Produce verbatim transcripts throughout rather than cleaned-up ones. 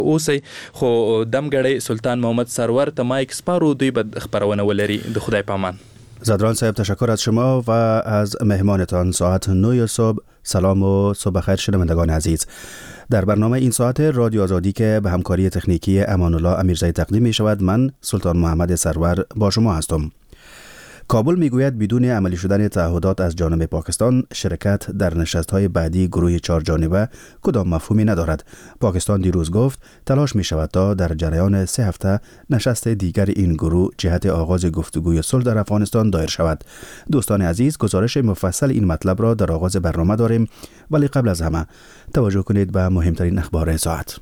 اوسې خو دمګړی سلطان محمد سرور ته مایک سپارو دوی به خبرونه ولري. د خدای پامان. زادران صاحب تشکر از شما و از مهمانتان. ساعت نه صبح. سلام و صبح خیر شنوندگان عزیز. در برنامه این ساعت رادیو آزادی که به همکاری تکنیکی امان الله امیرزایی تقدیم می شود، من سلطان محمد سرور با شما هستم. کابل میگوید بدون عملی شدن تعهدات از جانب پاکستان شرکت در نشست‌های بعدی گروه چهار جانبه کدام مفهومی ندارد. پاکستان دیروز گفت تلاش می شود تا در جریان سه هفته نشست دیگر این گروه جهت آغاز گفتگوی صلح در افغانستان دایر شود. دوستان عزیز، گزارش مفصل این مطلب را در آغاز برنامه داریم، ولی قبل از همه توجه کنید به مهمترین اخبار ساعت.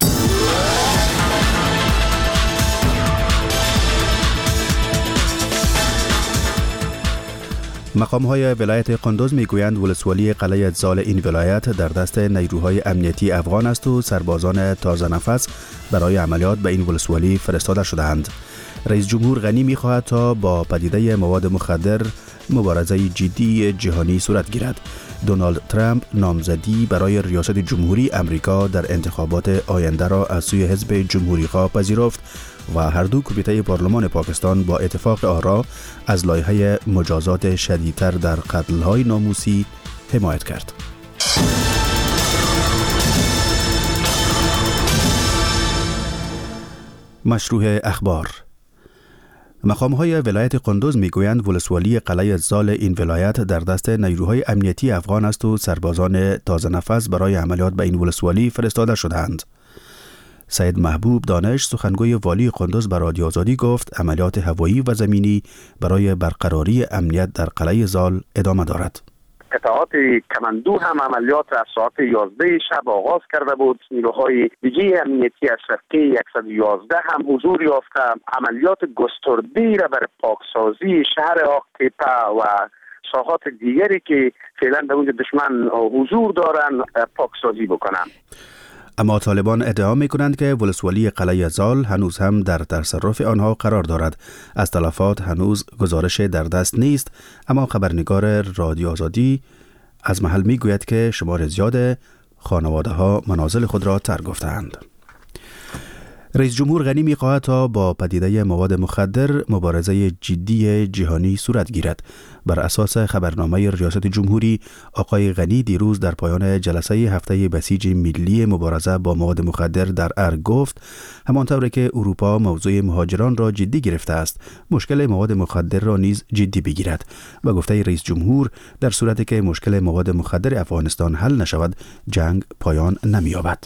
مقام‌های ولایت قندوز میگویند ولسوالی قلعه اتزال این ولایت در دست نیروهای امنیتی افغان است و سربازان تازه نفس برای عملیات به این ولسوالی فرستاده شده‌اند. رئیس جمهور غنی می‌خواهد تا با پدیده مواد مخدر مبارزه جدی جهانی صورت گیرد. دونالد ترامپ نامزدی برای ریاست جمهوری امریکا در انتخابات آینده را از سوی حزب جمهوری‌خواه پذیرفت و هر دو کمیته پارلمان پاکستان با اتفاق آرا از لایحه مجازات شدیدتر در قتل‌های ناموسی حمایت کرد. مشروع اخبار. مقام‌های ولایت قندوز میگویند ولسوالی قلعه اتزال این ولایت در دست نیروهای امنیتی افغان است و سربازان تازه نفس برای عملیات به این ولسوالی فرستاده شدند. سید محبوب دانش سخنگوی والی قندوز به رادیو آزادی گفت عملیات هوایی و زمینی برای برقراری امنیت در قلعه اتزال ادامه دارد. قطعات کماندو هم عملیات از ساعت یازده شب آغاز کرده بود. نیروهای دیگه امنیتی از شبکه صد و یازده هم حضور یافته. عملیات گسترده‌ای را برای پاکسازی شهر آقتیپه و ساحات دیگری که فعلا در اونجا دشمن حضور دارن پاکسازی بکنن. اما طالبان ادعا می‌کنند که ولسوالی قلعه اتزال هنوز هم در تصرف آنها قرار دارد. از تلفات هنوز گزارش در دست نیست، اما خبرنگار رادیو آزادی از محل میگوید که شمار زیاد خانواده‌ها منازل خود را ترک گفتند. رئیس جمهور غنی می‌خواهد تا با پدیده مواد مخدر مبارزه جدی جهانی صورت گیرد. بر اساس خبرنامه ریاست جمهوری، آقای غنی دیروز در پایان جلسه هفته بسیج ملی مبارزه با مواد مخدر در ارگ گفت همانطور که اروپا موضوع مهاجران را جدی گرفته است، مشکل مواد مخدر را نیز جدی بگیرد. و گفته رئیس جمهور در صورتی که مشکل مواد مخدر افغانستان حل نشود، جنگ پایان نمی‌یابد.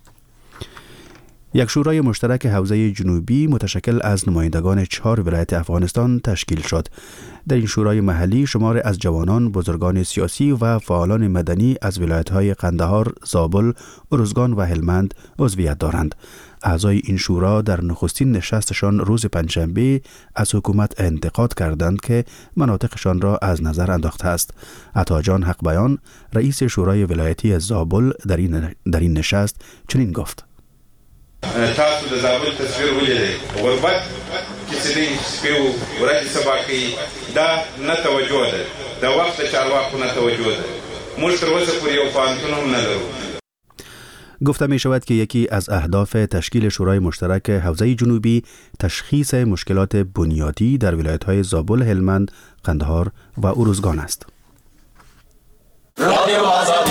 یک شورای مشترک حوزه جنوبی متشکل از نمایندگان چهار ولایت افغانستان تشکیل شد. در این شورای محلی شمار از جوانان، بزرگان سیاسی و فعالان مدنی از ولایت‌های قندهار، زابل، ارزگان و هلمند عضویت دارند. اعضای این شورا در نخستین نشستشان روز پنجشنبه از حکومت انتقاد کردند که مناطقشان را از نظر انداخته است. عطاجان حق بیان، رئیس شورای ولایتی زابل در این در این نشست چنین گفت: تاسو د زابل تصویر ولیدئ، غربت کې چې دی شپې و ورځې سبا کوي، دا نه توجه ده، د وخت د چارواکو نه توجه ده. موږ تر اوسه پورې یو پوهنتون هم نه لرو. گفته می شود که یکی از اهداف تشکیل شورای مشترک حوزه جنوبی تشخیص مشکلات بنیادی در ولایت‌های زابل، هلمند، قندهار و ارزگان است. رادیو آزادی.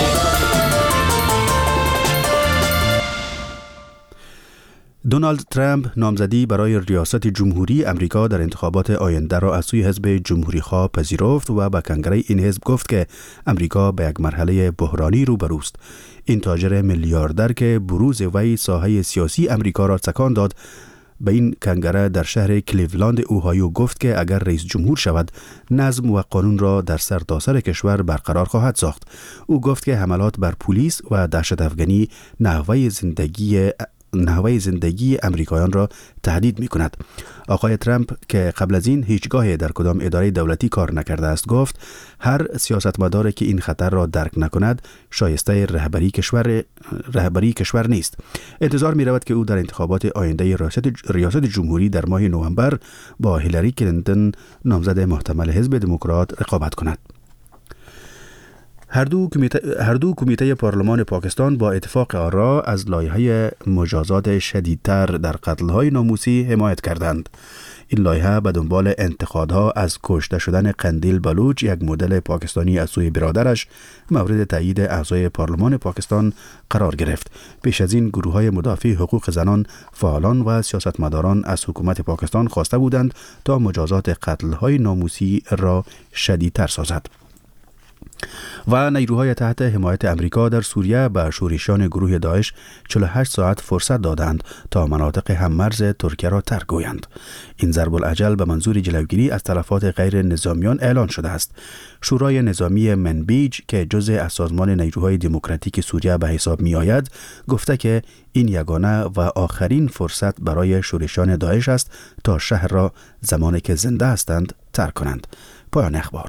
دونالد ترامپ نامزدی برای ریاست جمهوری امریکا در انتخابات آینده را از سوی حزب جمهوری‌خواه پذیرفت و به کنگره این حزب گفت که امریکا به یک مرحله بحرانی روبروست. این تاجر میلیاردر که بروز وی ساحه سیاسی امریکا را تکان داد، به این کنگره در شهر کلیولند اوهایو گفت که اگر رئیس جمهور شود، نظم و قانون را در سرتاسر کشور برقرار خواهد ساخت. او گفت که حملات بر پلیس و دهشت افغانی نحوه زندگی نحوه زندگی امریکایان را تهدید می کند. آقای ترامپ که قبل از این هیچگاه در کدام اداره دولتی کار نکرده است گفت هر سیاستمداری که این خطر را درک نکند شایسته رهبری کشور رهبری کشور نیست. انتظار می رود که او در انتخابات آینده ریاست, ریاست جمهوری در ماه نوامبر با هیلاری کلینتون نامزد محتمل حزب دموکرات رقابت کند. هر دو کمیته هر دو کمیته پارلمان پاکستان با اتفاق آرا از لایحه مجازات شدیدتر در قتل‌های ناموسی حمایت کردند. این لایحه به دنبال انتقادها از کشته شدن قندیل بلوچ، یک مدل پاکستانی از سوی برادرش، مورد تایید اعضای پارلمان پاکستان قرار گرفت. پیش از این گروه‌های مدافع حقوق زنان، فعالان و سیاستمداران از حکومت پاکستان خواسته بودند تا مجازات قتل‌های ناموسی را شدیدتر سازد. و نیروهای تحت حمایت امریکا در سوریه به شورشیان گروه داعش چهل و هشت ساعت فرصت دادند تا مناطق هممرز ترکیه را ترک گویند. این ضرب الاجل به منظور جلوگیری از تلفات غیر نظامیان اعلان شده است. شورای نظامی منبیج که جزء از سازمان نیروهای دموکراتیک سوریه به حساب می آید، گفته که این یگانه و آخرین فرصت برای شورشیان داعش است تا شهر را زمانی که زنده هستند ترک کنند. پایان اخبار.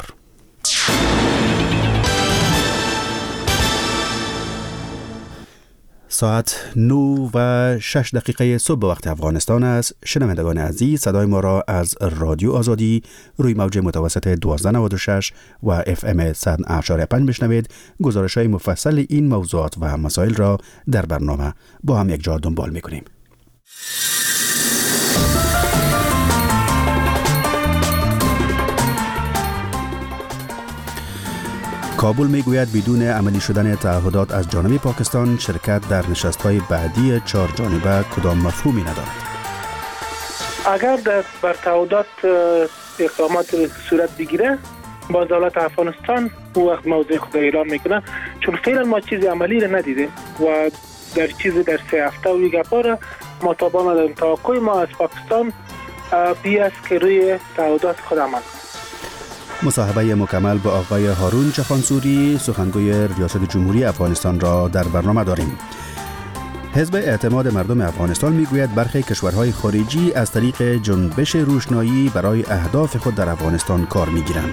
ساعت نه و شش دقیقه صبح وقت افغانستان است. شنوندگان عزیز، صدای ما را از رادیو آزادی روی موج متوسط دوازده نود و شش و اف ام صد و اشاره پنج بشنوید. گزارش های مفصل این موضوعات و مسائل را در برنامه با هم یک جا دنبال می‌کنیم. کابل میگوید بدون عملی شدن تعهدات از جانب پاکستان، شرکت در نشست‌های بعدی چهار جانبه کدام مفهومی ندارد. اگر در بر تعهدات اقدامات صورت بگیره، با دولت افغانستان او وقت موضع خود اعلام میکنه، چون فعلا ما چیز عملی را ندیدیم و در چیز در سه هفته و یک گپا ما تابانه داریم. توقع ما از پاکستان بی است که روی تعهدات خود عمل کنه. مصاحبه مکمل با آقای هارون چخانسوری، سخنگوی ریاست جمهوری افغانستان را در برنامه داریم. حزب اعتماد مردم افغانستان میگوید برخی کشورهای خارجی از طریق جنبش روشنایی برای اهداف خود در افغانستان کار میگیرند.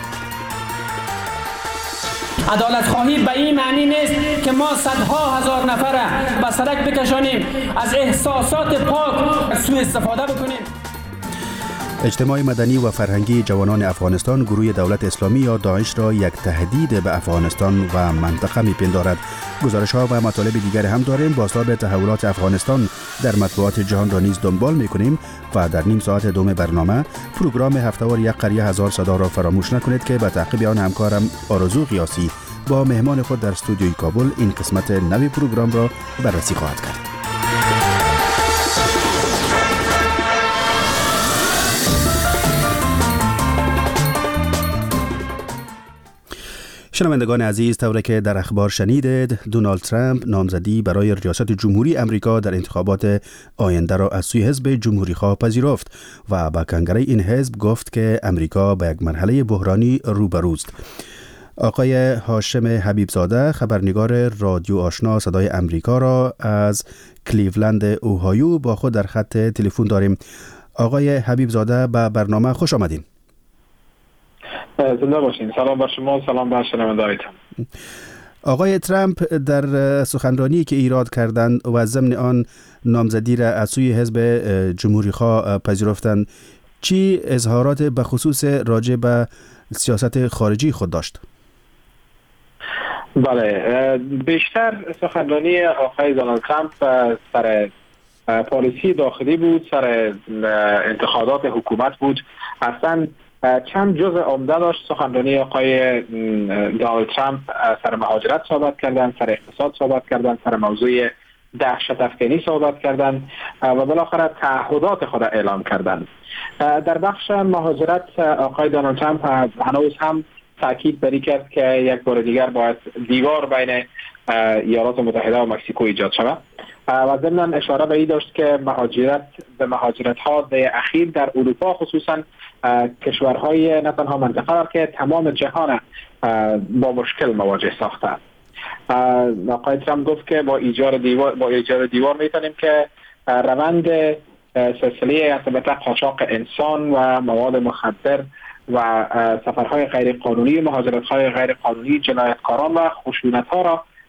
عدالت خواهی به این معنی نیست که ما صدها هزار نفر به سرک بکشانیم، از احساسات پاک سوء استفاده بکنیم. اجتماع مدنی و فرهنگی جوانان افغانستان گروه دولت اسلامی یا داعش را یک تهدید به افغانستان و منطقه میپندارد. گزارش ها و مطالب دیگر هم داریم. بازتاب تحولات افغانستان در مطبوعات جهان را نیز دنبال میکنیم و در نیم ساعت دوم برنامه پروگرام هفته‌وار یک قریه هزار صدا را فراموش نکنید که به تعقیب آن همکارم آرزو قیاسی با مهمان خود در استودیوی کابل این قسمت نوی پروگرام را بررسی خواهد کرد. شنوندگان عزیز، طوری که در اخبار شنیدید، دونالد ترامپ نامزدی برای ریاست جمهوری امریکا در انتخابات آینده را از سوی حزب جمهوری خواه پذیرفت و با کنگره این حزب گفت که امریکا به یک مرحله بحرانی روبروست. آقای هاشم حبیبزاده، خبرنگار رادیو آشنا صدای امریکا را از کلیولند اوهایو با خود در خط تلفن داریم. آقای حبیبزاده، به برنامه خوش آمدین. زنده باشین. سلام بر شما، سلام بر شنوندگانتان. آقای ترامپ در سخنرانی که ایراد کردند و ضمن آن نامزدی را از سوی حزب جمهوری خواه پذیرفتند، چی اظهارات به خصوص راجع به سیاست خارجی خود داشت؟ بله، بیشتر سخنرانی آقای دونالد ترامپ سر پالیسی داخلی بود، سر انتخابات حکومت بود. اصلا چند جزء عمده داشت سخنرانی آقای دونالد ترامپ. سر مهاجرت صحبت کردن، سر اقتصاد صحبت کردن، سر موضوع دهشت افکنی صحبت کردن و بالاخره تعهدات خود اعلام کردن. در بخش مهاجرت آقای دونالد ترامپ هنوز هم تاکید بر این کرد که یک بار دیگر باید دیوار بین ایالات متحده و مکزیکو ایجاد شود و ضمن اشاره به این داشت که مهاجرت به مهاجرت ها اخیر در اروپا خصوصا کشورهای نه تنها منطقه که تمام جهان با مشکل مواجه ساخته. آقای ترامپ گفت که با ایجاد دیوار با ایجاد دیوار میتونیم که روند سلسله ارتباط قاچاق انسان و مواد مخدر و سفرهای غیر قانونی، مهاجرت‌های غیر قانونی، جنایتکاران و خشونت‌ها را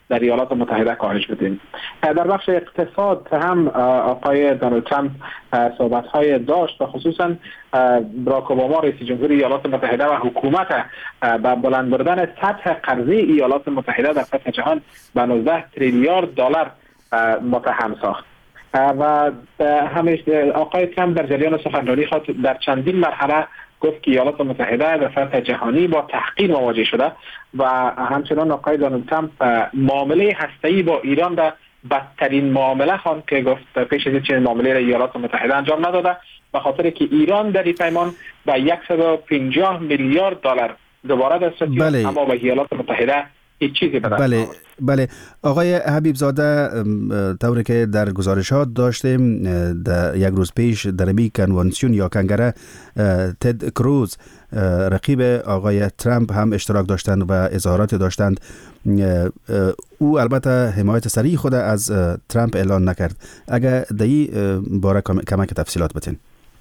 در ایالات متحده کاهش بدیم. در بخش اقتصاد هم آقای دونالد ترامپ صحبت‌های داشت و خصوصا باراک اوباما رئیس جمهور ایالات متحده و حکومت با بلند بردن سطح قرضه ایالات متحده در سطح جهان به نوزده تریلیارد دلار متهم ساخت. و همیشه آقای ترامپ در جریان سخنرانی خود در چندین مرحله گفت که ایالات متحده در سطح جهانی با تحقیر مواجه شده و همچنان آقای دونالد ترامپ معامله هسته‌ای با ایران در بدترین معامله خواند که گفت پیش از این چنین معامله را ایالات متحده انجام نداده به خاطر که ایران در این پیمان به صد و پنجاه میلیارد دلار دوباره دسترسی بله. اما به ایالات متحده هیچ چیزی به دست بله بله آقای حبیب زاده، طوری که در گزارشات داشتیم در یک روز پیش در می کنوانسیون یا کنگره تد کروز رقیب آقای ترامپ هم اشتراک داشتند و اظهارات داشتند. او البته حمایت صریح خود از ترامپ اعلان نکرد. اگر در این باره کمک تفصیلات بتین.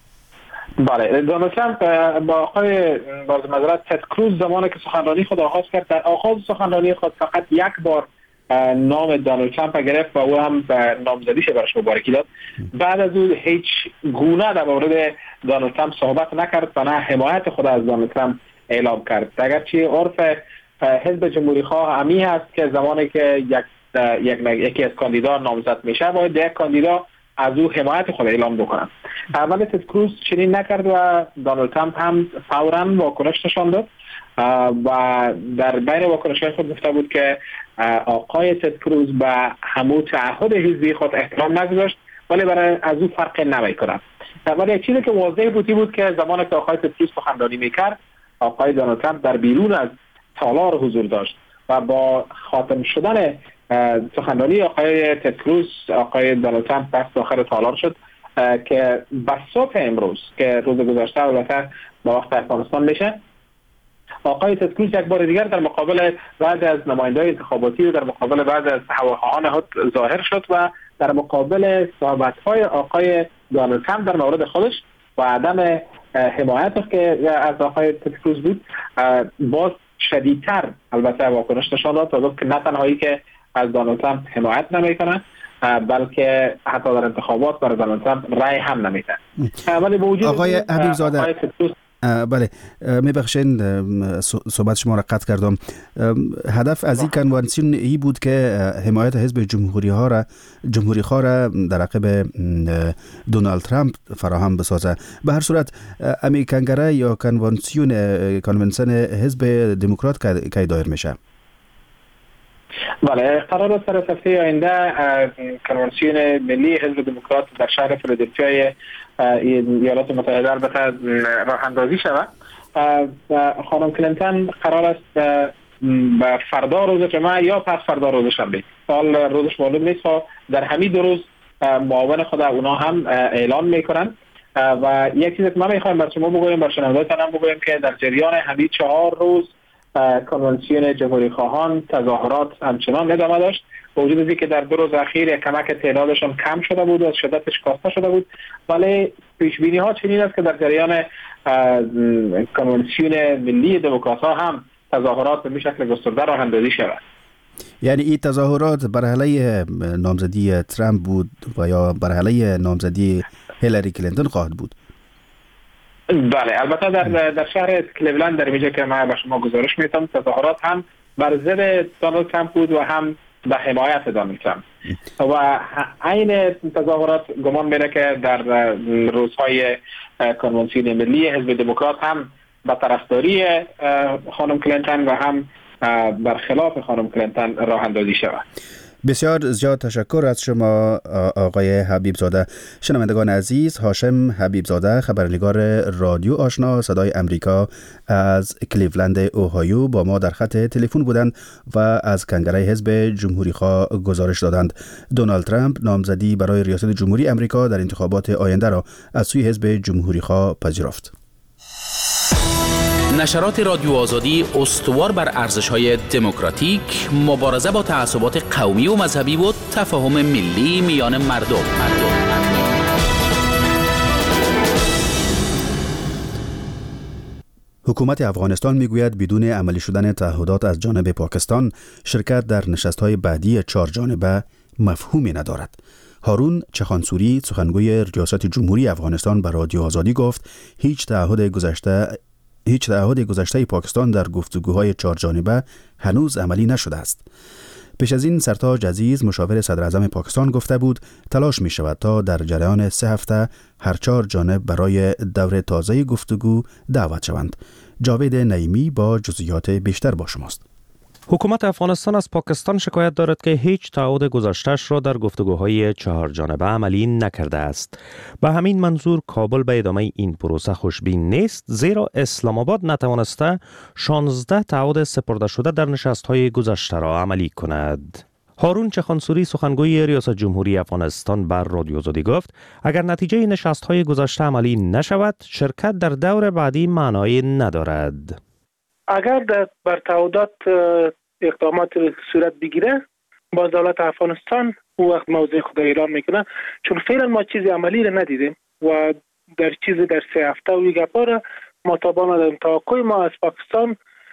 بله، دونالد ترامپ با آقای باز معذرت تد کروز زمانی که سخنرانی خود آغاز کرد در آغاز سخنرانی خود فقط یک بار نام دونالد ترامپ گرفت و او هم نامزدیش برش مبارکی داد. بعد از او هیچ گونه در مورد دونالد ترامپ صحبت نکرد و نه حمایت خود از دونالد ترامپ اعلام کرد. اگرچه عرف حزب جمهوری خواه همی هست که زمانی که یک یک یکی از کاندیدا نامزد میشه باید یک کاندیدا از او حمایت خود اعلام بکنند. اول تد کروز چنین نکرد و دونالد ترامپ هم فوراً واکنش نشان داد و در بین واکنش‌های خود گفته بود که آقای تد کروز به همون تعهد حزبی خود احترام نگذاشت ولی برای از او فرق نمی‌کند. ولی یک چیزی که واضح بود بود که زمانی که آقای تد کروز سخنرانی می‌کرد آقای دونالد ترامپ در بیرون از تالار حضور داشت و با خاتم شدن سخنرانی آقای تد کروز آقای دونالد ترامپ دست داخل تالار شد که به صبح امروز که روز گذشته البته با وقت افغانستان میشه آقای تد کروز یک بار دیگر در مقابل بعضی از نماینده‌های انتخاباتی و در مقابل بعضی از هواخواهان خود ظاهر شد و در مقابل صحبت‌های آقای دونالد ترامپ در مورد خودش و عدم حمایت که از آقای تد کروز بود باز شدیدتر البته واکنش نشان داد تا گفت که نه تنهایی که از دونالد ترامپ حمایت نمیکنه بلکه حتی در انتخابات برای دونالد ترامپ رای هم نمیده. ولی با وجود آقای حبیب زاده بله میبخشین صحبت شما را قطع کردم. هدف از این کنوانسیون ای بود که حمایت حزب جمهوری ها را جمهوری خواه را در عقب دونالد ترامپ فراهم بسازه. به هر صورت امی کنگره یا کنوانسیون کنونسن حزب دموکرات که دایر میشه؟ بله، قرار است در هفته آینده کنوانسیون ملی حزب دموکرات در شهر فیلادلفیا ایالات متحده البته راه اندازی شود. خانم کلینتون قرار است به فردا روز جمعه یا پس فردا روز شنبه، حال روزش معلوم نیست، در همین دو روز معاون خود اونا هم اعلان میکنن. و یک چیزی که من میخوایم بر شما بگویم، بر شنوندگان هم بگویم که در جریان همین چهار روز کنوانسیون جمهوری خواهان تظاهرات همچنان ادامه داشت با وجود از اینکه در دو روز اخیر یک کمک تعدادشان کم شده بود و از شدتش کاسته شده بود، ولی پیش بینی ها چنین است که در جریان کنوانسیون ملی دموکرات ها هم تظاهرات به شکل گسترده راه اندازی شود. یعنی این تظاهرات بر علیه نامزدی ترامپ بود و یا بر علیه نامزدی هیلاری کلینتون خواهد بود؟ بله، البته در در شهر کلیولند در اینجا که من به شما گزارش میدم تظاهرات هم بر ضد دونالد ترامپ بود و هم به حمایت دونالد ترامپ و عین تظاهرات گمان میره که در روزهای کنوانسیون ملی حزب دموکرات هم به طرفداری خانم کلینتون و هم برخلاف خانم کلینتون راه اندازی شود. بسیار زیاد تشکر از شما آقای حبیب زاده. شنوندگان عزیز، هاشم حبیب زاده خبرنگار رادیو آشنا صدای امریکا از کلیولند اوهایو با ما در خط تلفن بودند و از کنگره حزب جمهوری خواه گزارش دادند. دونالد ترامپ نامزدی برای ریاست جمهوری امریکا در انتخابات آینده را از سوی حزب جمهوری خواه پذیرفت. نشرات رادیو آزادی استوار بر ارزش‌های دموکراتیک، مبارزه با تعصبات قومی و مذهبی و تفاهم ملی میان مردم. مردم. حکومت افغانستان میگوید بدون عملی شدن تعهدات از جانب پاکستان شرکت در نشست‌های بعدی چهار جانبه مفهومی ندارد. هارون چخانسوری سخنگوی ریاست جمهوری افغانستان به رادیو آزادی گفت هیچ تعهد گذشته هیچ تعهد گذشته پاکستان در گفتگوهای چهار جانبه هنوز عملی نشده است. پیش از این سرتاج عزیز مشاور صدر اعظم پاکستان گفته بود تلاش می شود تا در جریان سه هفته هر چهار جانب برای دور تازه گفتگو دعوت شوند. جاوید نعیمی با جزئیات بیشتر با شماست. حکومت افغانستان از پاکستان شکایت دارد که هیچ تعهد گذشته‌اش را در گفتگوهای چهار جانبه عملی نکرده است. به همین منظور کابل به ادامه این پروسه خوشبین نیست، زیرا اسلام آباد نتوانسته شانزده تعهد سپرده شده در نشست‌های گذشته را عملی کند. هارون چخانسوری سخنگوی ریاست جمهوری افغانستان بر رادیو آزادی گفت اگر نتیجه نشست‌های گذشته عملی نشود شرکت در دور بعدی معنایی ندارد. اگر در بر تعهدات اقدامات صورت بگیره باز دولت افغانستان او وقت موضع خود اعلام میکنه، چون فعلا ما چیزی عملی را ندیدیم و در چیزی در سه هفته و گپا را ما تابع نداریم. توقع ما از پاکستان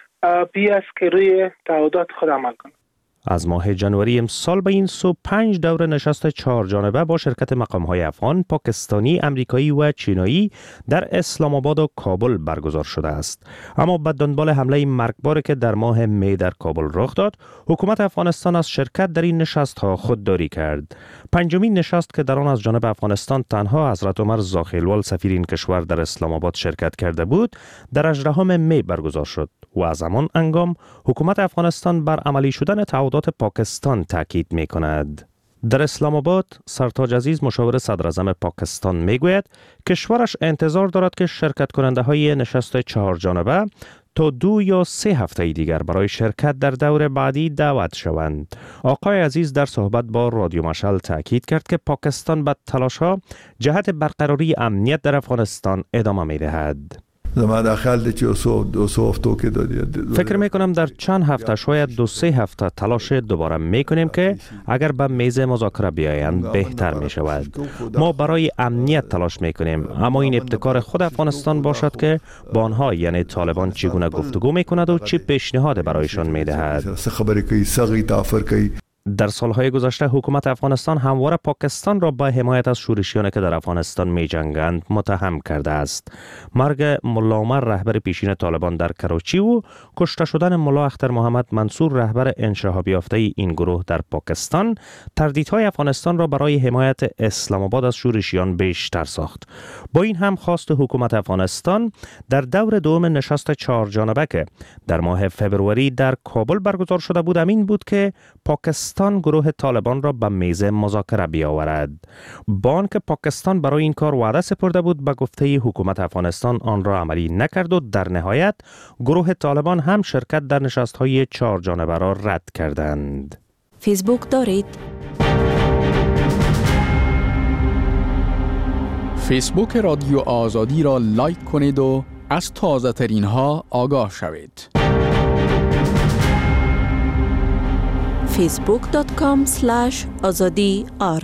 بی است که روی تعهدات خود عمل کنه. از ماه جنوری امسال به این سو پنج دور نشست چهار جانبه با شرکت مقام‌های افغان، پاکستانی، امریکایی و چینایی در اسلام آباد و کابل برگزار شده است. اما به دنبال حمله مرگباری که در ماه می در کابل رخ داد، حکومت افغانستان از شرکت در این نشست‌ها خودداری کرد. پنجمین نشست که در آن از جانب افغانستان تنها حضرت عمر زاخیلوال سفیر این کشور در اسلام آباد شرکت کرده بود، در هجدهم می برگزار شد و از همان هنگام حکومت افغانستان بر عملی شدن تعهدات پاکستان تاکید می کند. در اسلام آباد سرتاج عزیز مشاور صدر اعظم پاکستان می گوید کشورش انتظار دارد که شرکت کننده های نشست چهار جانبه تا دو یا سه هفته دیگر برای شرکت در دور بعدی دعوت شوند. آقای عزیز در صحبت با رادیو مشعل تاکید کرد که پاکستان به تلاش‌ها جهت برقراری امنیت در افغانستان ادامه می دهد. فکر می کنم در چند هفته شاید دو سه هفته تلاش دوباره می کنیم که اگر به میز مذاکره بیایند بهتر می شود. ما برای امنیت تلاش می کنیم، اما این ابتکار خود افغانستان باشد که با آنها یعنی طالبان چگونه گفتگو می کند و چه پیشنهاد برایشان می دهد. در سالهای گذشته حکومت افغانستان همواره پاکستان را با حمایت از شورشیانی که در افغانستان می جنگند متهم کرده است. مرگ ملا عمر رهبر پیشین طالبان در کراچی و کشته شدن ملا اختر محمد منصور رهبر انشهاب یافته این گروه در پاکستان تردیدهای افغانستان را برای حمایت اسلام آباد از شورشیان بیشتر ساخت. با این هم خواست حکومت افغانستان در دور دوم نشست چهار جانبه که در ماه فبروری در کابل برگزار شده بود امین بود که پاکستان گروه طالبان را به میز مذاکره بیاورد. با آنکه پاکستان برای این کار وعده سپرده بود، به گفته حکومت افغانستان آن را عملی نکرد و در نهایت گروه طالبان هم شرکت در نشست‌های چهار جانبه را رد کردند. فیسبوک دارید؟ فیسبوک رادیو آزادی را لایک کنید و از تازه ترین ها آگاه شوید. فیسبوک دات کام اسلش آزادی آر.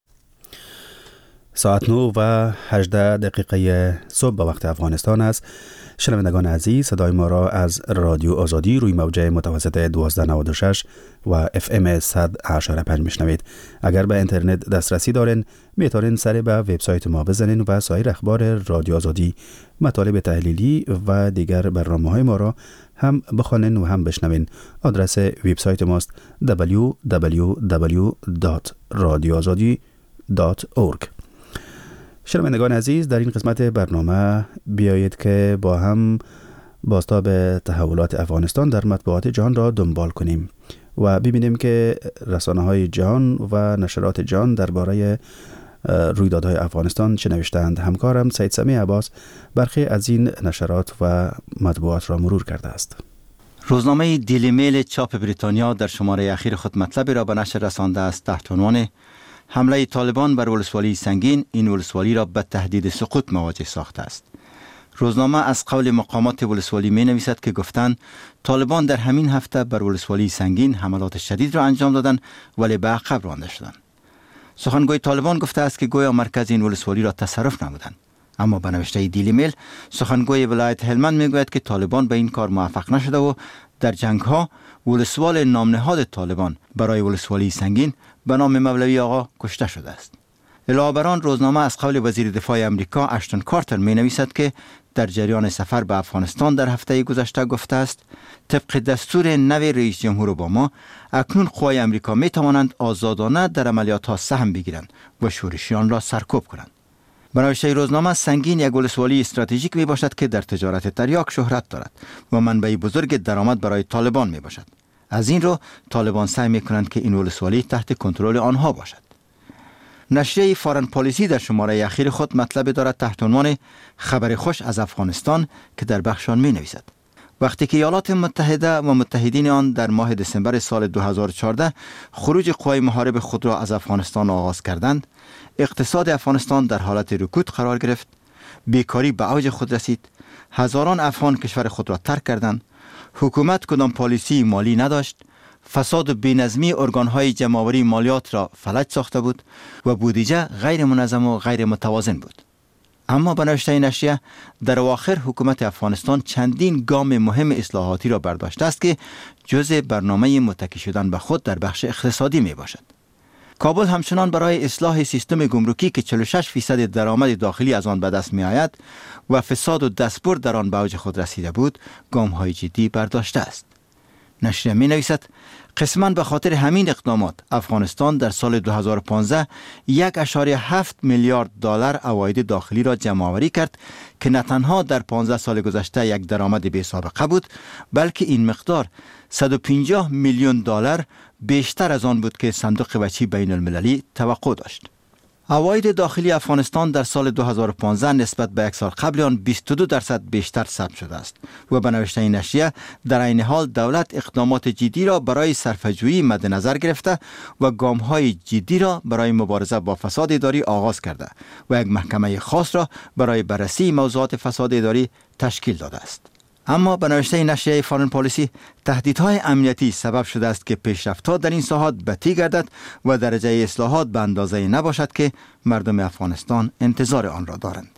ساعت نه و هجده دقیقه صبح به وقت افغانستان است. شنوندگان عزیز، صدای ما را از رادیو آزادی روی موجه متوسط دوازده نود و شش و اف ام صد و هشت و پنج میشنوید. اگر به اینترنت دسترسی دارین میتونین سر به وبسایت ما بزنین و سایر اخبار رادیو آزادی، مطالب تحلیلی و دیگر برنامه‌های ما را هم بخوانین و هم بشنوین. آدرس وبسایت ماست دبلیو دبلیو دبلیو دات رادیو آزادی دات اورگ. شنوندگان عزیز، در این قسمت برنامه بیایید که با هم بازتاب تحولات افغانستان در مطبوعات جهان را دنبال کنیم و ببینیم که رسانه‌های جهان و نشرات جهان درباره رویدادهای افغانستان چه نوشتند. همکارم سید سمی عباس برخی از این نشرات و مطبوعات را مرور کرده است. روزنامه دیلی میل چاپ بریتانیا در شماره اخیر خود مطلبی را به نشر رسانده است تحت عنوان حمله طالبان بر ولسوالی سنگین، این ولسوالی را به تهدید سقوط مواجه ساخته است. روزنامه از قول مقامات ولسوالی می نویسد که گفتند طالبان در همین هفته بر ولسوالی سنگین حملات شدید را انجام دادند ولی به عقب رانده شدند. سخنگوی طالبان گفته است که گویا مرکز این ولسوالی را تصرف نمودند، اما به نوشته دیلی میل سخنگوی ولایت هلمند میگوید که طالبان به این کار موفق نشده و در جنگ ها ولسوال نامنهاد طالبان برای ولسوالی سنگین به نام مولوی آقا کشته شده است. علاوه بر آن روزنامه از قول وزیر دفاع امریکا اشتون کارتر می نویسد که در جریان سفر به افغانستان در هفته گذشته گفته است طبق دستور نوی رئیس جمهور اوباما اکنون قوای امریکا می توانند آزادانه در عملیات ها سهم بگیرند و شورشیان را سرکوب کنند. به نوشته روزنامه سنگین یک ولسوالی استراتژیک می باشد که در تجارت تریاک شهرت دارد و منبع بزرگ درآمد برای طالبان می باشد. از این رو طالبان سعی می کنند که این ولسوالی تحت کنترل آنها باشد. نشریه فارن پالیسی در شماره اخیر خود مطلب دارد تحت عنوان خبر خوش از افغانستان که در بخش آن می نویسد وقتی که ایالات متحده و متحدین آن در ماه دسامبر سال دو هزار و چهارده خروج قوای محارب خود را از افغانستان آغاز کردند، اقتصاد افغانستان در حالت رکود قرار گرفت، بیکاری به اوج خود رسید، هزاران افغان کشور خود را ترک کردند، حکومت کدام پالیسی مالی نداشت، فساد و بی‌نظمی ارگان‌های جمع‌آوری مالیات را فلج ساخته بود و بودجه غیر منظم و غیر متوازن بود. اما به نوشته نشریه در اواخر حکومت افغانستان چندین گام مهم اصلاحاتی را برداشته است که جزء برنامه متکی شدن به خود در بخش اقتصادی می باشد. کابل همچنان برای اصلاح سیستم گمرکی که چهل و شش درصد درآمد داخلی از آن به دست می آید و فساد و دستبرد در آن به اوج خود رسیده بود، گام‌های جدی برداشته است. نشریه می نویسد قسماً به خاطر همین اقدامات افغانستان در سال دو هزار و پانزده یک اشاره هفت میلیارد دلار عواید داخلی را جمع آوری کرد که نه تنها در پانزده سال گذشته یک درآمد بی سابقه بود، بلکه این مقدار صد و پنجاه میلیون دلار بیشتر از آن بود که صندوق بچی بین المللی توقع داشت. عواید داخلی افغانستان در سال دو هزار و پانزده نسبت به یک سال قبل آن بیست و دو درصد بیشتر ثبت شده است و به نوشته نشریه در عین حال دولت اقدامات جدی را برای صرفه‌جویی مد نظر گرفته و گام‌های جدی را برای مبارزه با فساد اداری آغاز کرده و یک محکمه خاص را برای بررسی موضوعات فساد اداری تشکیل داده است. اما به نوشته نشریه فارن پالیسی تهدیدهای امنیتی سبب شده است که پیشرفت‌ها در این ساحات بطیء گردد و درجه اصلاحات به اندازه نباشد که مردم افغانستان انتظار آن را دارند.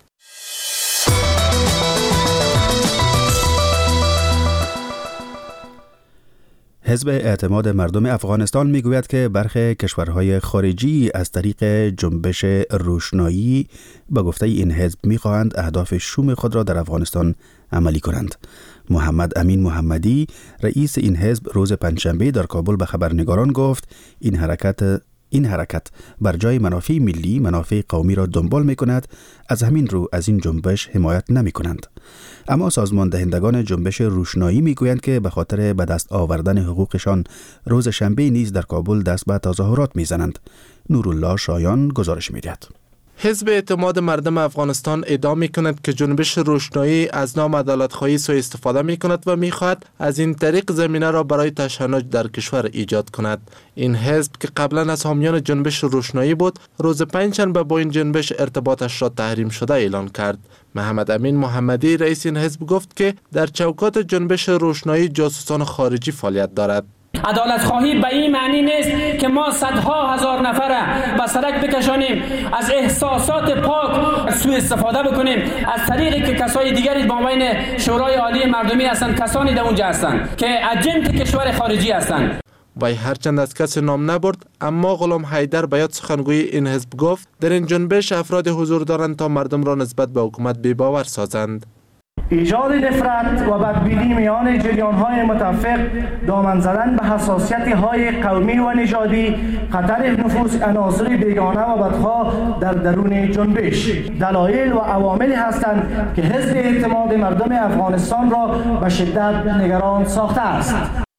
حزب اعتماد مردم افغانستان میگوید که برخی کشورهای خارجی از طریق جنبش روشنایی به گفته این حزب میخواهند اهداف شوم خود را در افغانستان عملی کنند. محمد امین محمدی رئیس این حزب روز پنجشنبه در کابل به خبرنگاران گفت این حرکت این حرکت بر جای منافع ملی منافع قومی را دنبال می کند، از همین رو از این جنبش حمایت نمی کنند. اما سازمان دهندگان جنبش روشنایی می گویند که به خاطر به دست آوردن حقوقشان روز شنبه نیز در کابل دست به تظاهرات می زنند. نورالله شایان گزارش می دهد. حزب اعتماد مردم افغانستان ادعا می کند که جنبش روشنایی از نام عدالت‌خواهی سوء استفاده می کند و می خواهد از این طریق زمینه را برای تشنج در کشور ایجاد کند. این حزب که قبلا از حامیان جنبش روشنایی بود، روز پنجشنبه با این جنبش ارتباطش را تحریم شده اعلان کرد. محمد امین محمدی رئیس این حزب گفت که در چوکات جنبش روشنایی جاسوسان خارجی فعالیت دارد. عدالت خواهی به این معنی نیست که ما صدها هزار نفره به سرک بکشانیم، از احساسات پاک سوء استفاده بکنیم، از طریقی که کسای دیگری با بین شورای عالی مردمی هستند، کسانی در اونجا هستند که اجنت کشور خارجی هستند. وی هرچند از کسی نام نبرد، اما غلام حیدر به یاد سخنگوی این حزب گفت در این جنبش افراد حضور دارند تا مردم را نسبت به حکومت بی‌باور سازند. ایجاد نفرت و بدبینی میان جریان‌های متفق، دامن زدن به حساسیت‌های قومی و نژادی، خطر نفوذ عناصر بیگانه و بدخواه در درون جنبش دلایل و عواملی هستند که حزب اعتماد مردم افغانستان را به شدت نگران ساخته است.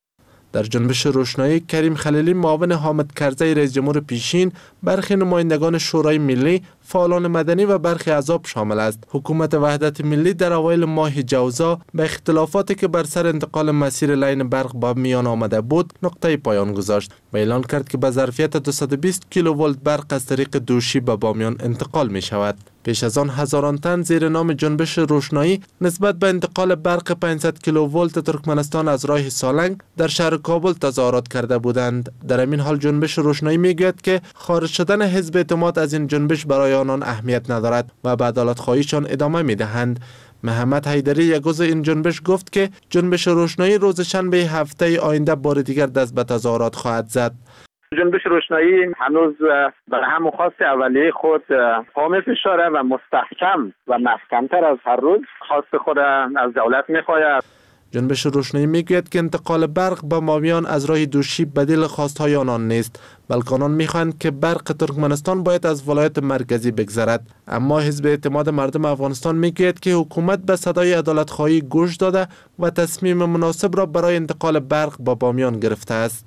در جنبش روشنایی کریم خلیلی معاون حامد کرزی رئیس جمهور پیشین، برخی نمایندگان شورای ملی، فعالان مدنی و برخی احزاب شامل است. حکومت وحدت ملی در اوایل ماه جوزا به اختلافاتی که بر سر انتقال مسیر لین برق با میان آمده بود نقطه پایان گذاشت و اعلان کرد که به ظرفیت دویست و بیست کیلوولت برق از طریق دوشی به بامیان انتقال می شود. پیش از آن هزاران تن زیر نام جنبش روشنایی نسبت به انتقال برق پانصد کیلوولت ترکمنستان از راه سالنگ در شهر کابل تظاهرات کرده بودند. در همین حال جنبش روشنایی میگوید که خارج شدن حزب اعتماد از این جنبش برای برای آنان اهمیت ندارد و به عدالت خواهیشان ادامه می‌دهند. محمد حیدری یک عضو این جنبش گفت که جنبش روشنایی روز شنبه هفته آینده بار دیگر دست به تظاهرات خواهد زد. جنبش روشنایی هنوز بر هم خواست اولیه خود پا فشاره و مستحکم و محکمتر از هر روز خواست خود از دولت می‌خواهد. جنبش روشنایی میگوید که انتقال برق به ماویان از راه دوشیب بدیل خواستهای آنان نیست، بلکه آنان میخواهند که برق ترکمنستان باید از ولایت مرکزی بگذرد. اما حزب اعتماد مردم افغانستان میگوید که حکومت به صدای عدالت‌خواهی گوش داده و تصمیم مناسب را برای انتقال برق به بامیان گرفته است.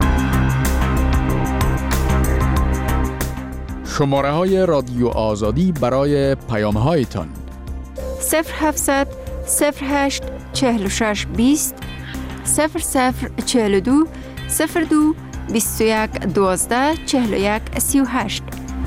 شماره های رادیو آزادی برای پیام هایتان صفر هفتصد صفر هشت چهل و شش بیست صفر صفر چهل و دو صفر دو بیست و یک دوازده چهل و یک سی و هشت.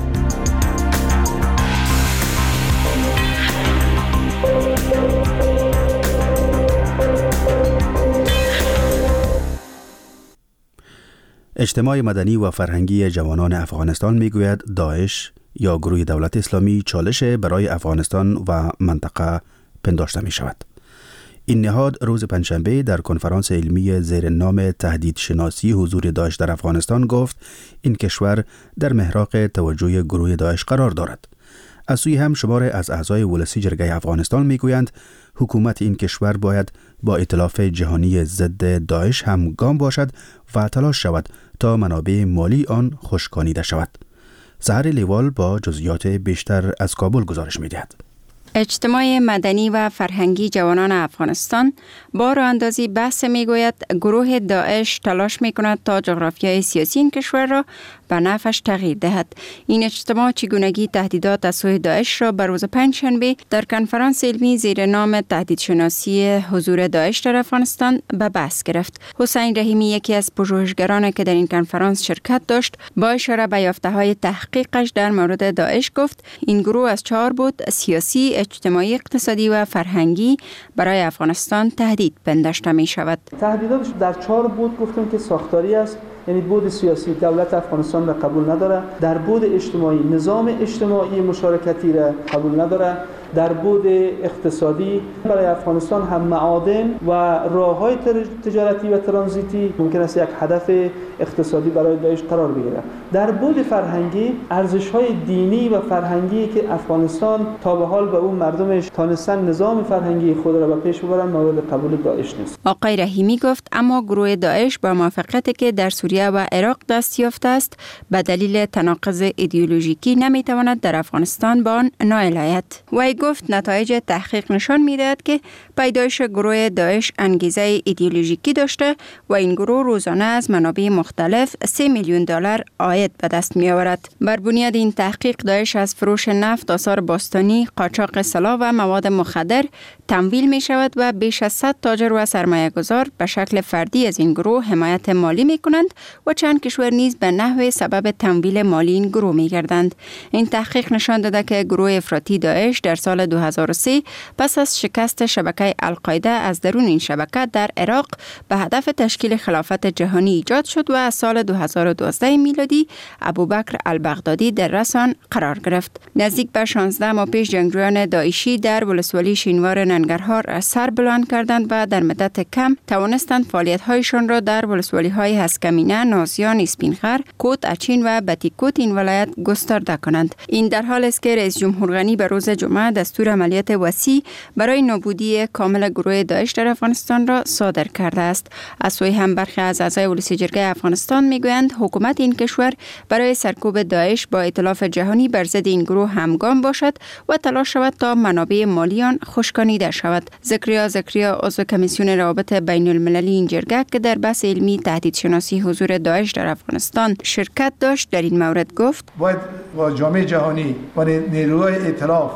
اجتماع مدنی و فرهنگی جوانان افغانستان میگوید داعش یا گروه دولت اسلامی چالش برای افغانستان و منطقه پنداشته می شود. این نهاد روز پنجشنبه در کنفرانس علمی زیر نام تهدید شناسی حضور داعش در افغانستان گفت این کشور در محراق توجه گروه داعش قرار دارد. از سوی هم شمار از اعضای ولسی جرگه افغانستان میگویند حکومت این کشور باید با ائتلاف جهانی ضد داعش همگام باشد و تلاش شود تا منابع مالی آن خشکانیده شود. سحر لیوال با جزئیات بیشتر از کابل گزارش می‌دهد. اجتماع مدنی و فرهنگی جوانان افغانستان با راه اندازی بحث میگوید گروه داعش تلاش میکند تا جغرافیای سیاسی این کشور را به نفعش تغییر دهد. این اجتماع چگونگی تهدیدات از سوی داعش را به روز پنجشنبه در کنفرانس علمی زیر نام تهدید شناسی حضور داعش در افغانستان به بحث گرفت. حسین رحیمی یکی از پژوهشگران که در این کنفرانس شرکت داشت با اشاره به یافته‌های تحقیقش در مورد داعش گفت این گروه از چهار بود سیاسی، اجتماعی، اقتصادی و فرهنگی برای افغانستان تهدید پنداشته می شود. تهدیداتش در چهار بود گفتم که ساختاری است، یعنی بود سیاسی دولت افغانستان را قبول نداره، در بود اجتماعی نظام اجتماعی مشارکتی را قبول نداره، در بود اقتصادی برای افغانستان هم معادن و راه‌های تجارتی و ترانزیتی ممکن است یک هدف اقتصادی برای داعش قرار بگیره. در بود فرهنگی ارزش‌های دینی و فرهنگی که افغانستان تا به حال به اون مردمش تانستن نظام فرهنگی خود را به پیش ببرن مورد قبول داعش نیست. آقای رحیمی گفت اما گروه داعش با موافقتی که در سوریه و عراق دست یافته است به دلیل تناقض ایدئولوژیکی نمیتواند در افغانستان با آن نائل آید. وی گفت نتایج تحقیق نشان میدهد که پیدایش گروه داعش انگیزه ایدئولوژیکی داشته و این گروه روزانه از منابع مختلف سه میلیون دلار عاید به دست می آورد. بر بنیاد این تحقیق داعش از فروش نفت، آثار باستانی، قاچاق سلاح و مواد مخدر تمویل می شود و بیش از صد تاجر و سرمایه گذار به شکل فردی از این گروه حمایت مالی می کنند و چند کشور نیز به نحو سبب تمویل مالی این گروه می گردند. این تحقیق نشان داده که گروه افراطی داعش در سال دو هزار و سه پس از شکست شبکه القاعده از درون این شبکه در عراق به هدف تشکیل خلافت جهانی ایجاد شد و از سال دو هزار و دوازده میلادی ابوبکر البغدادی در رأس آن قرار گرفت. نزدیک به شانزده ماه پیش جنگجویان داعشی در ولسوالی شینوار ننگرهار سر بلند کردند و در مدت کم توانستند فعالیت‌هایشان را در ولسوالی‌های هسکمینه، نازیان، اسپینخر، کوت اچین و بتیکوت این ولایت گسترده کنند. این در حال است که رئیس جمهور غنی به روز جمعه دستور عملیات وسیع برای نابودی کامل گروه داعش در افغانستان را صادر کرده است. از سوی هم برخی از اعضای ولسی جرگه افغانستان میگویند حکومت این کشور برای سرکوب داعش با ائتلاف جهانی بر ضد این گروه همگام باشد و تلاش شود تا منابع مالی آن خشکانیده شود. زکریا زکریا عضو کمیسیون روابط بین المللی این جرگه که در بحث علمی تهدید شناسی حضور داعش در افغانستان شرکت داشت در این مورد گفت باید با جامعه جهانی و نیروهای ائتلاف همگام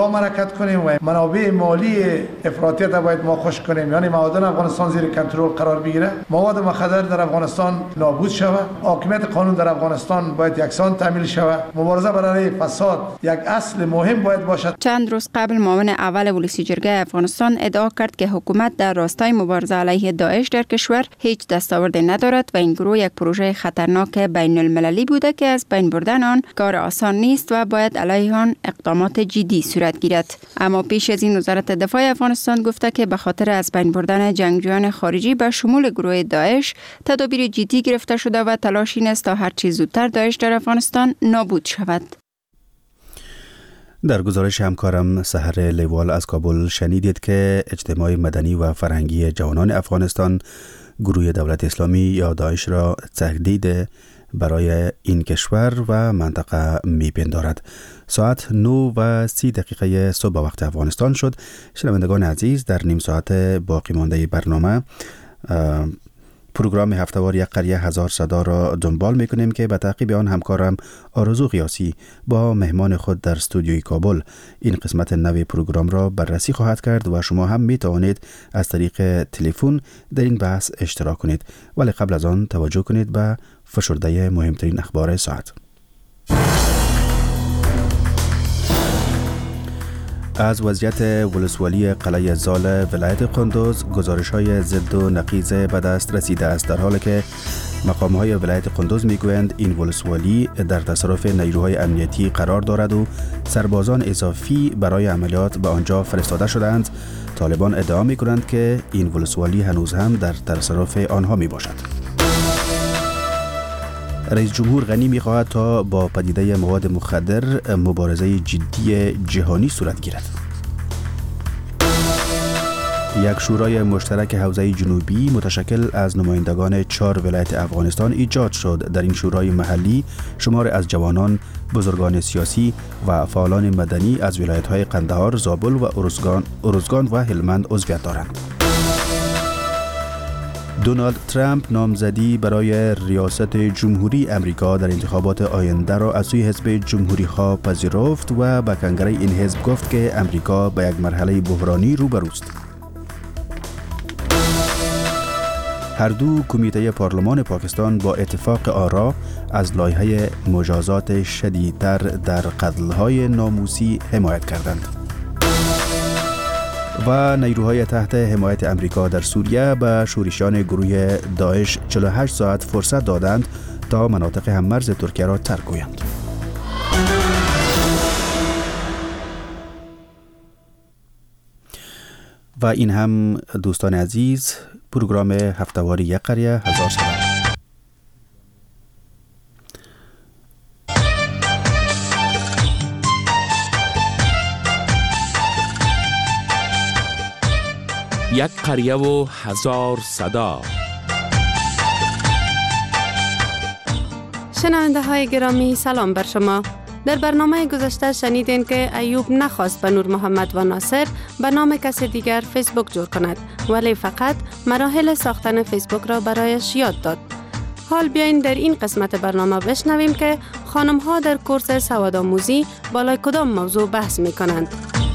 سلام حرکت کنیم و منابع مالی افراطیت باید ما خوش کنیم، یعنی معادن افغانستان زیر کنترل قرار بگیره، مواد مخدر در افغانستان نابود شود، حاکمیت قانون در افغانستان باید یکسان تعمیل شود، مبارزه برای فساد یک اصل مهم باید باشد. چند روز قبل معاون اول ولسی جرگه افغانستان ادعا کرد که حکومت در راستای مبارزه علیه داعش در کشور هیچ دستاوردی ندارد و این گروه یک پروژه خطرناک بین المللی بوده که از بین بردن آن کار آسان نیست و باید علیه آن اقدامات جدی صورت گیرد. اما پیش از این وزارت دفاع افغانستان گفته که به خاطر از بین بردن جنگجویان خارجی به شمول گروه داعش تدابیر جدی گرفته شده و تلاش این است تا هر چه زودتر داعش در افغانستان نابود شود. در گزارش همکارم سحر لیوال از کابل شنیدید که اجتماع مدنی و فرهنگی جوانان افغانستان گروه دولت اسلامی یا داعش را تهدید برای این کشور و منطقه میپندارد. ساعت نه و سی دقیقه صبح وقت افغانستان شد. شنوندگان عزیز، در نیم ساعت باقی مانده برنامه پروگرام هفتهوار یک قریه هزار صدا را دنبال میکنیم که به تعقیب آن همکارم آرزو قیاسی با مهمان خود در استودیوی کابل این قسمت نوی پروگرام را بررسی خواهد کرد و شما هم میتوانید از طریق تلفن در این بحث اشتراک کنید. ولی قبل از آن توجه کنید به فشرده مهمترین اخبار ساعت. از وضعیت ولسوالی قلعه زال ولایت قندوز گزارش های ضد و نقیض به دست رسیده است، در حالی که مقام های ولایت قندوز میگویند این ولسوالی در تصرف نیروهای امنیتی قرار دارد و سربازان اضافی برای عملیات به آنجا فرستاده شدند. طالبان ادعا میکنند که این ولسوالی هنوز هم در تصرف آنها می باشد. رئیس جمهور غنی می‌خواهد تا با پدیده مواد مخدر مبارزه جدی جهانی صورت گیرد. یک شورای مشترک حوزه جنوبی متشکل از نمایندگان چهار ولایت افغانستان ایجاد شد. در این شورای محلی شمار از جوانان، بزرگان سیاسی و فعالان مدنی از ولایت‌های قندهار، زابل و ارزگان, ارزگان و هلمند عضویت دارند. دونالد ترامپ نامزدی برای ریاست جمهوری امریکا در انتخابات آینده را از سوی حزب جمهوری خواه پذیرفت و به کنگره این حزب گفت که امریکا به یک مرحله بحرانی روبروست. هر دو کمیته پارلمان پاکستان با اتفاق آرا از لایحه مجازات شدیدتر در قتل‌های ناموسی حمایت کردند. و نیروهای تحت حمایت امریکا در سوریه به شورشیان گروه داعش چهل و هشت ساعت فرصت دادند تا مناطق هممرز ترکیه را ترک کنند. و این هم دوستان عزیز پروگرام هفتهواری یک قریه هزار صدا. یک قریه و هزار صدا. شنونده های گرامی سلام بر شما. در برنامه گذشته شنیدین که ایوب نخواست به نور محمد و ناصر به نام کسی دیگر فیسبوک جور کند، ولی فقط مراحل ساختن فیسبوک را برایش یاد داد. حال بیاین در این قسمت برنامه بشنویم که خانم ها در کورس سوادآموزی بالای کدام موضوع بحث می کنند.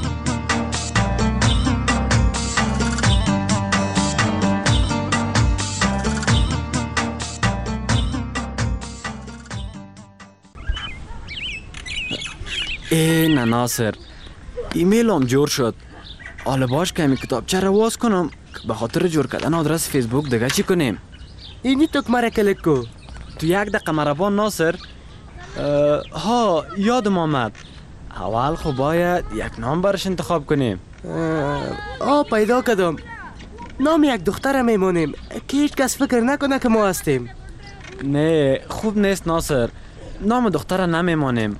ای نه ناصر، ایمیل هم جور شد. حالا باش که همی کتابچه رو واز کنم که به خاطر جور کردن آدرس فیسبوک دیگه چی کنیم؟ اینی تک مرا کلیک کو. تو یک دقیقه مرا ناصر. ها یادم آمد. اول خب باید یک نام برش انتخاب کنیم. آه پیدا کردم. نام یک دختر میمونیم که هیچ کس فکر نکنه که ما هستیم. نه خوب نیست ناصر، نام دختر نمیمونیم.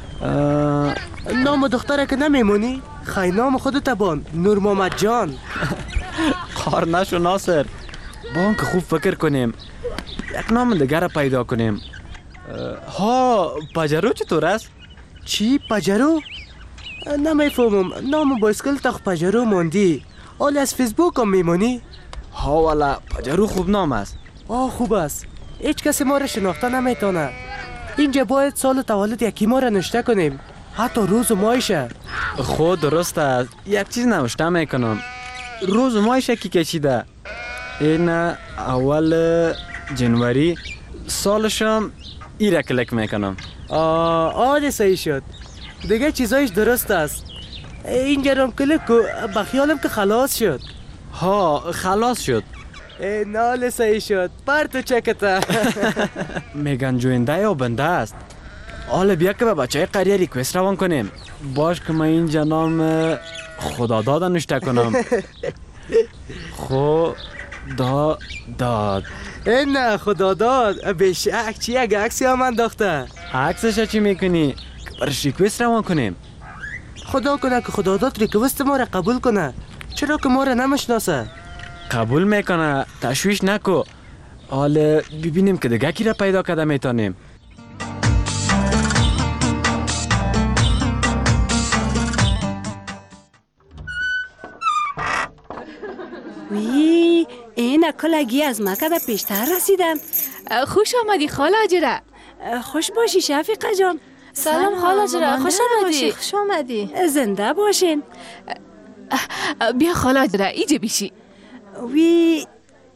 نام دختره که نمیمونی؟ خیلی نام خودت بان، نور محمد جان. خار نشو ناصر، بان که خوب فکر کنیم یک نام دیگر پیدا کنیم. ها پجرو چطور است؟ چی پجرو؟ نمیفهمم، نام بایسکل تا پجرو موندی. حال از فیسبوک هم میمونی؟ ها والا پجرو خوب نام است. آه خوب است، هیچ کسی ما را شناخته نمیتونه. اینجا باید سال تولد یکی ما را نشته کنیم. حتی روز و ماهشه. خود درست است. یک چیز نوشته میکنم. روز و ماهشه کی کشیده. این اول جنوری سالشم ایره کلک میکنم. آه آه صحیح شد. دیگه چیزایش درست است. اینجا رام کلک کو بخیالم که خلاص شد. ها خلاص شد. نال صحیح شد. پرتو چکتا. میگن جوینده یا بنده است. حالا بیا که به بچه قریه ریکوست روان کنیم. باش که من اینجا نام خدا داد نوشته کنم. خدا داد. نه خدا داد. بشک چی اگه عکسی هم انداخته. عکسش چی میکنی؟ برش ریکوست روان کنیم. خدا کنه که خدا داد ریکوست ما را قبول کنه. چرا که ما را نمیشناسه؟ قبول میکنه. تشویش نکو. حالا ببینیم که دیگه کی را پیدا کرده میتونیم. وی این کلگی از مکه در پیشتر رسیدن. خوش آمدی خاله اجره. خوش باشی شفیقه جان. سلام خاله اجره. خوش آمدی. خوش آمدی. زنده باشین. بیا خاله اجره ایجا بیشی. وی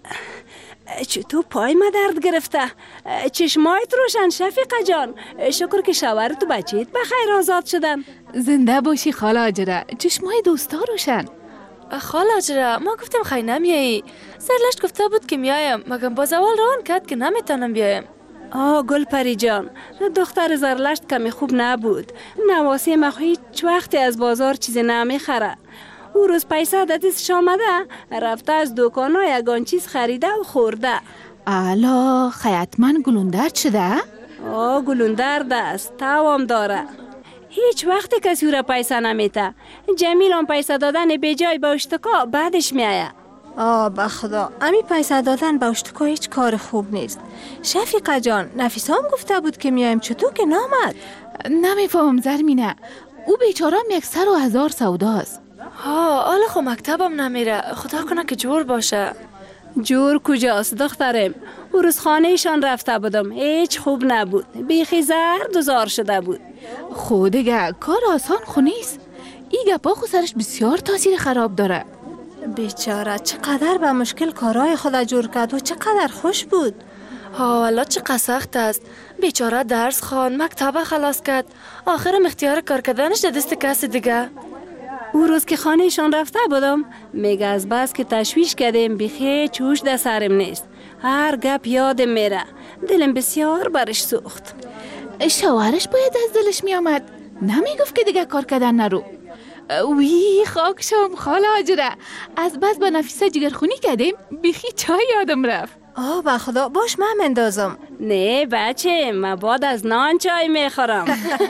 چطور پای ما درد گرفته؟ چشمایت روشن شفیقه جان. شکر که شوهر تو بچه‌ت بخیر آزاد شدن. زنده باشی خاله اجره. چشمای دوستا روشن. خاله اجره ما گفتم خیلی نمیایی. سرلشت گفته بود که میایم مگم باز اول روان کرد که نمیتونم بیایم. آه گل پری جان دختر زرلشت کمی خوب نبود. نواسی ما هیچ وقتی از بازار چیزی نمیخره. او روز پیسه در دستش آمده رفته از دکانا یگان چیز خریده و خورده. الا خیطمن گلوندرد شده؟ آه گلوندرد است توام داره. هیچ وقتی کسی او را پیسه نمیته. جمیل هم پیسه دادن به جای با اشتکا بعدش میایه. آه بخدا امی پیسه دادن با اشتکا هیچ کار خوب نیست. شفیقه جان نفیسه هم گفته بود که میایم چطور که نامد؟ نمیفهم زرمینه. او بیچارم یک سر و هزار سوداست. ها حالا خو مکتبم نمیره. خدا کنه که جور باشه. جور کجاست دخترم؟ او روز خانهشان رفته بودم هیچ خوب نبود. بیخی زرد و زار شده بود. خودگه کار آسان خو نیست. ای گپا خو سرش بسیار تاثیر خراب داره. بیچاره چقدر به مشکل کارهای خدا جور کرد و چقدر خوش بود. ها والا چقدر سخت است. بیچاره درس خوان مکتب خلاص کرد. آخرم اختیار کار کردنش در دست کسی دیگه. او روز که خانهشان رفته بودم میگه از بس که تشویش کردیم بیخی چوش در سرم نیست. هر گپ یادم میره. دلم بسیار برش سوخت. شوهرش باید از دلش میامد. نمیگفت که دیگه کار کردن نرو. وی خاک شم خاله اجره. از بس با نفیسه جگرخونی کردیم بیخی چای یادم رفت. آه با خدا باش من مندازم. نه بچه من بعد از نان چای میخورم.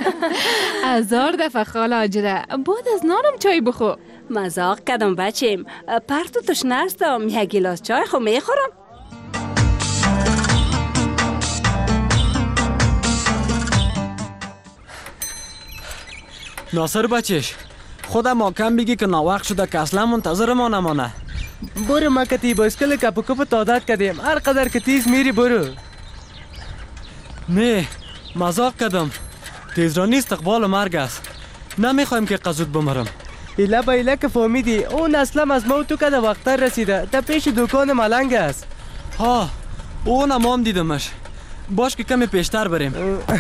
هزار دفعه خاله اجره بعد از نانم چای بخور. مزاق کردم بچه پرتو توش نستم یک گلاس چای خو میخورم. ناصر بچش خودم ماکم بگی که ناوقت شده که اصلا منتظر ما نمانه. برو مکتی بایسکل کپ کپ تعداد کردیم. هر قدر که تیز میری برو. نه مزاق کردم. تیزرانی استقبال مرگ است. نمیخوایم که قزود بمرم. ایلا با ایلا که فهمیدی اون اصلا از ما تو که در وقت رسیده. تا پیش دکان ملنگ است. ها اونم هم دیدمش. باش که کمی پیشتر بریم.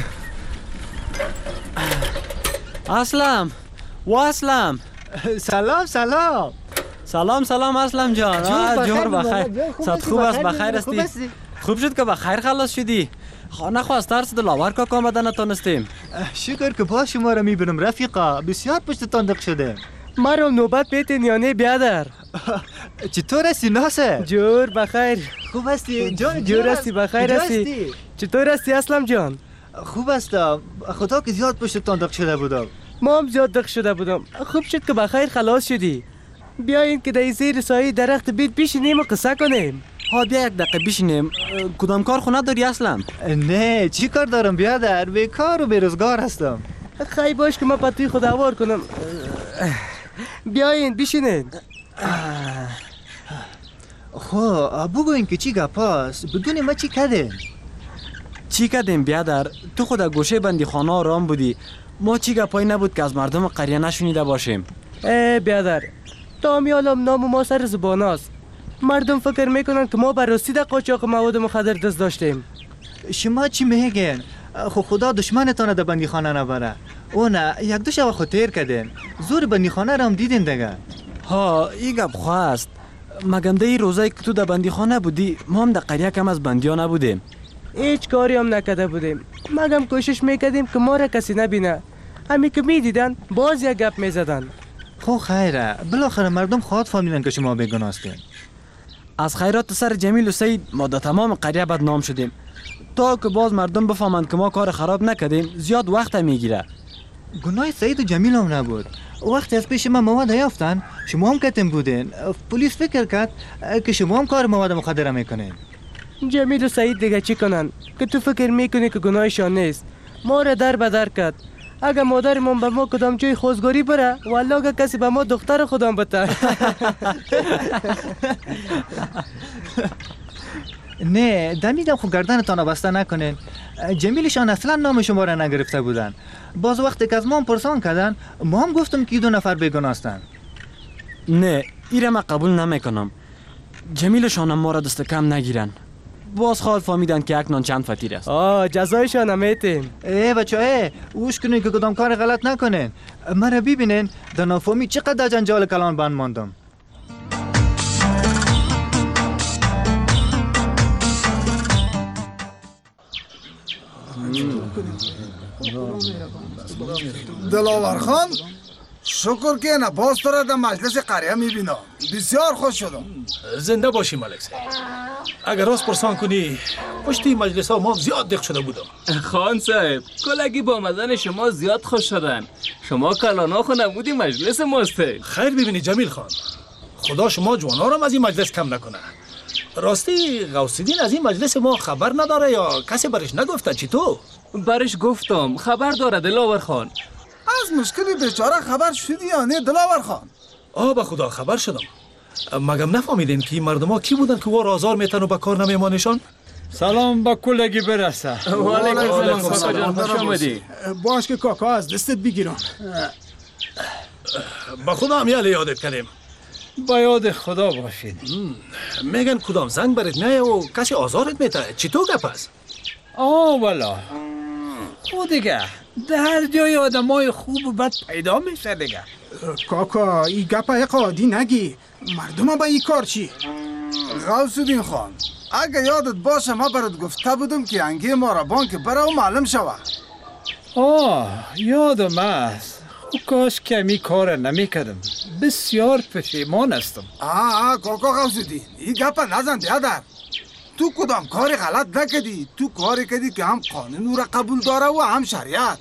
اسلم و اسلم سلام سلام سلام سلام اسلم جان. جور بخیر. صد خوب است بخیر هستی؟ خوب شد که بخیر خلاص شدی. خانه خواست ترس دل آور که آمدن نتونستیم. شکر که با شما را میبینم رفیقا. بسیار پشت تندق شده. ما رو نوبت بیتین یا نه بیادر. چطور هستی ناصر؟ جور بخیر. خوب هستی جان؟ جور هستی بخیر هستی؟ چطور هستی اسلم جان؟ خوب هستم. خدا که زیاد پشت تندق شده بودم. ما هم زیاد دق شده بودم. خوب شد که بخیر خلاص شدی. بیاین که در زیر سایه درخت بیت بشینیم و قصه کنیم. ها بیا یک دقیقه بشینیم. کدام کار خونه داری اسلم؟ نه چی کار دارم بیادر؟ بیکار و بیروزگار هستم. خیلی باش که ما پتوی خود هوار کنم. بیاین بشینین. خو بگوین که چی گپاست. بدون ما چی کردیم؟ چی کردیم بیادر؟ تو خود گوشه بندی خانه آرام بودی. ما چی گپایی نبود که از مردم قریه نشونیده باشیم. ای بیادر، تا میالم نام ما سر زباناست. مردم فکر میکنن که ما بررسی در قاچاق مواد مخدر دست داشتیم. شما چی میگین؟ خو خدا دشمنتان در بندیخانه نبره. اون یک دو شب خود تیر کردین. زور بندیخانه را هم دیدین دیگه. ها این گپ خواست. مگم ده ای روزایی که تو در بندیخانه بودی ما هم در قریه کم از بندیا نبودیم. هیچ کاری هم نکرده بودیم. مگم کوشش میکردیم که ما را کسی نبینه. همی که میدیدن باز یک گپ میزدن. خو خیره، بالاخره مردم خواهد فهمیدن که شما بیگناه هستین. از خیرات سر جمیل و سعید ما در تمام قریه بدنام شدیم. تا که باز مردم بفهمند که ما کار خراب نکردیم زیاد وقت میگیره. گناه سعید و جمیل هم نبود. وقتی از پیش ما مواد یافتن شما هم کتم بودین. پلیس فکر کرد که شما هم کار مواد مخدر میکنین. جمیل و سعید دیگه چی کنن که تو فکر میکنی که گناهشان نیست؟ ما را در بدر کرد. اگه مادرمون به ما کدام جای خوزگاری بره والله اگه کسی به ما دختر خودم بده. نه دمیدم خود گردنتان بسته نکنین. جمیلشان اصلا نام شما را نگرفته بودن. باز وقتی که از ما هم پرسان کردن ما هم گفتم که دو نفر بیگناه هستند. نه ایره من قبول نمیکنم. جمیلشان ما را دست کم نگیرن. باز خواهد فهمیدن که اکنون چند فقیر است. آه جزایشان میتیم. ای بچه ای اوش کنین که کدام کار غلط نکنین. مرا ببینین در نافهمی چقدر جنجال کلان بند ماندم. دلاور خان شکر که نه باز تو را در مجلس قریه میبینم. بسیار خوش شدم. زنده باشی ملک صاحب. اگر راست پرسان کنی پشتی مجلس ها ما زیاد دق شده بودم. خان صاحب کلگی با مزن شما زیاد خوش شدن. شما کلانا خو نبودی مجلس ماسته. خیر ببینی جمیل خان، خدا شما جوانا را از این مجلس کم نکنه. راستی غوث‌الدین از این مجلس ما خبر نداره یا کسی برش نگفته؟ چی تو؟ برش گفتم خبر داره دلاور خان. از مشکل بیچاره خبر شدی یا نه دلاور خان؟ آه به خدا خبر شدم. مگم نفهمیدین که این مردم ها کی بودن که وار آزار میتن و به کار نمیمانشان؟ سلام با کلگی برسه. و علیکم کاکا جان خوش آمدی. باش که کاکا از دستت بگیرم. با خدا هم یالی یادت کردیم. با یاد خدا باشید. میگن کدام زنگ برات میایه و کسی آزارت میته. چی تو گپ است؟ آه والا خود دیگه در هر جای آدمای خوب و بد پیدا میشه دیگه. کاکا این گپ عادی نگی. مردم با این کار چی؟ غوث‌الدین خان اگه یادت باشه ما برات گفته بودم که انگی ما را بانک بره و معلم شوه. آه یادم است. خوب کاش کمی کار نمیکردم. بسیار پشیمان هستم. آه آه کاکا غوث‌الدین این گپ نزن بیادر. تو کدام کاری غلط نکردی. تو کاری کردی که هم قانون را قبول داره و هم شریعت.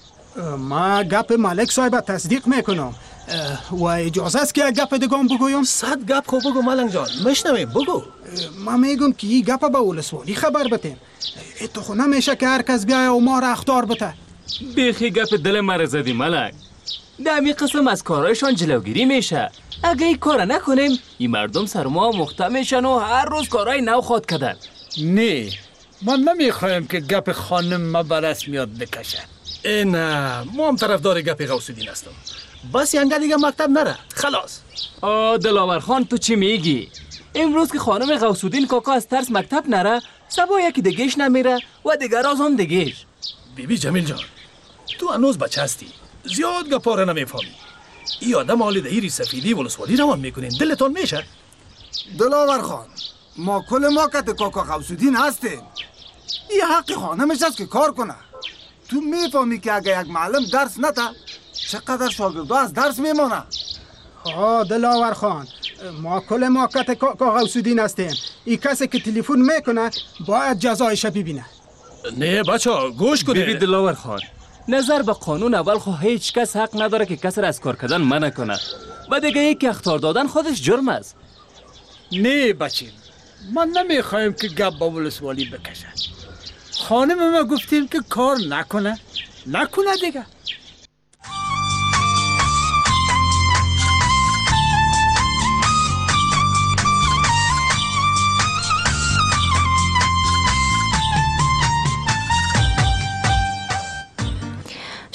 ما گپ ملک صاحب تصدیق میکنم و اجازه است که گپ دگام بگویم؟ صد گپ خو بگو ملنگ جان مشنویم بگو. ما میگم که این گپ به ولسوالی خبر بتیم. تو خو نمیشه که هر کس بیایه و ما را اخطار بته. بیخی گپ دل مرا زدی ملک. دمی قسم از کارایشان جلوگیری میشه. اگه این کار نکنیم این مردم سر ما مخته میشن و هر روز کارای نو خواد کردن. نه ما نمیخوایم که گپ خانم ما به رسمیات بکشه. نه ما هم طرفدار گپ غوث‌الدین هستم. بس ینگه دیگه مکتب نره خلاص. آه دلاور خان تو چی میگی؟ امروز که خانم غوث‌الدین کاکا از ترس مکتب نره سبا یکی دیگهش نمیره و دیگر از هم دیگهش. بی بی جمیل جان تو هنوز بچه هستی زیاد گپا را نمیفهمی. این آدم حال دهیری سفیدی ولسوالی روان میکنین دلتان میشه؟ دلاور خان ما کل ما کت کاکا غوث‌الدین هستیم. این حق خانمش است که کار کنه. تو میفهمی که اگه یک معلم درس نده چقدر شاگردا از درس میمانه. ها دلاور خان ما کل ما کت کاکا غوث‌الدین هستیم. این کسی که تلفن میکنه باید جزایش ببینه. نه بچه گوش کنه. بیبی دلاور خان نظر به قانون اول خو هیچ کس حق نداره که کس را از کار کردن منع کنه. و دیگه یک اخطار دادن خودش جرم است. نه بچه ما نمیخوایم که گپ با ولسوالی بکشه. خانم ما گفتیم که کار نکنه نکنه دیگه.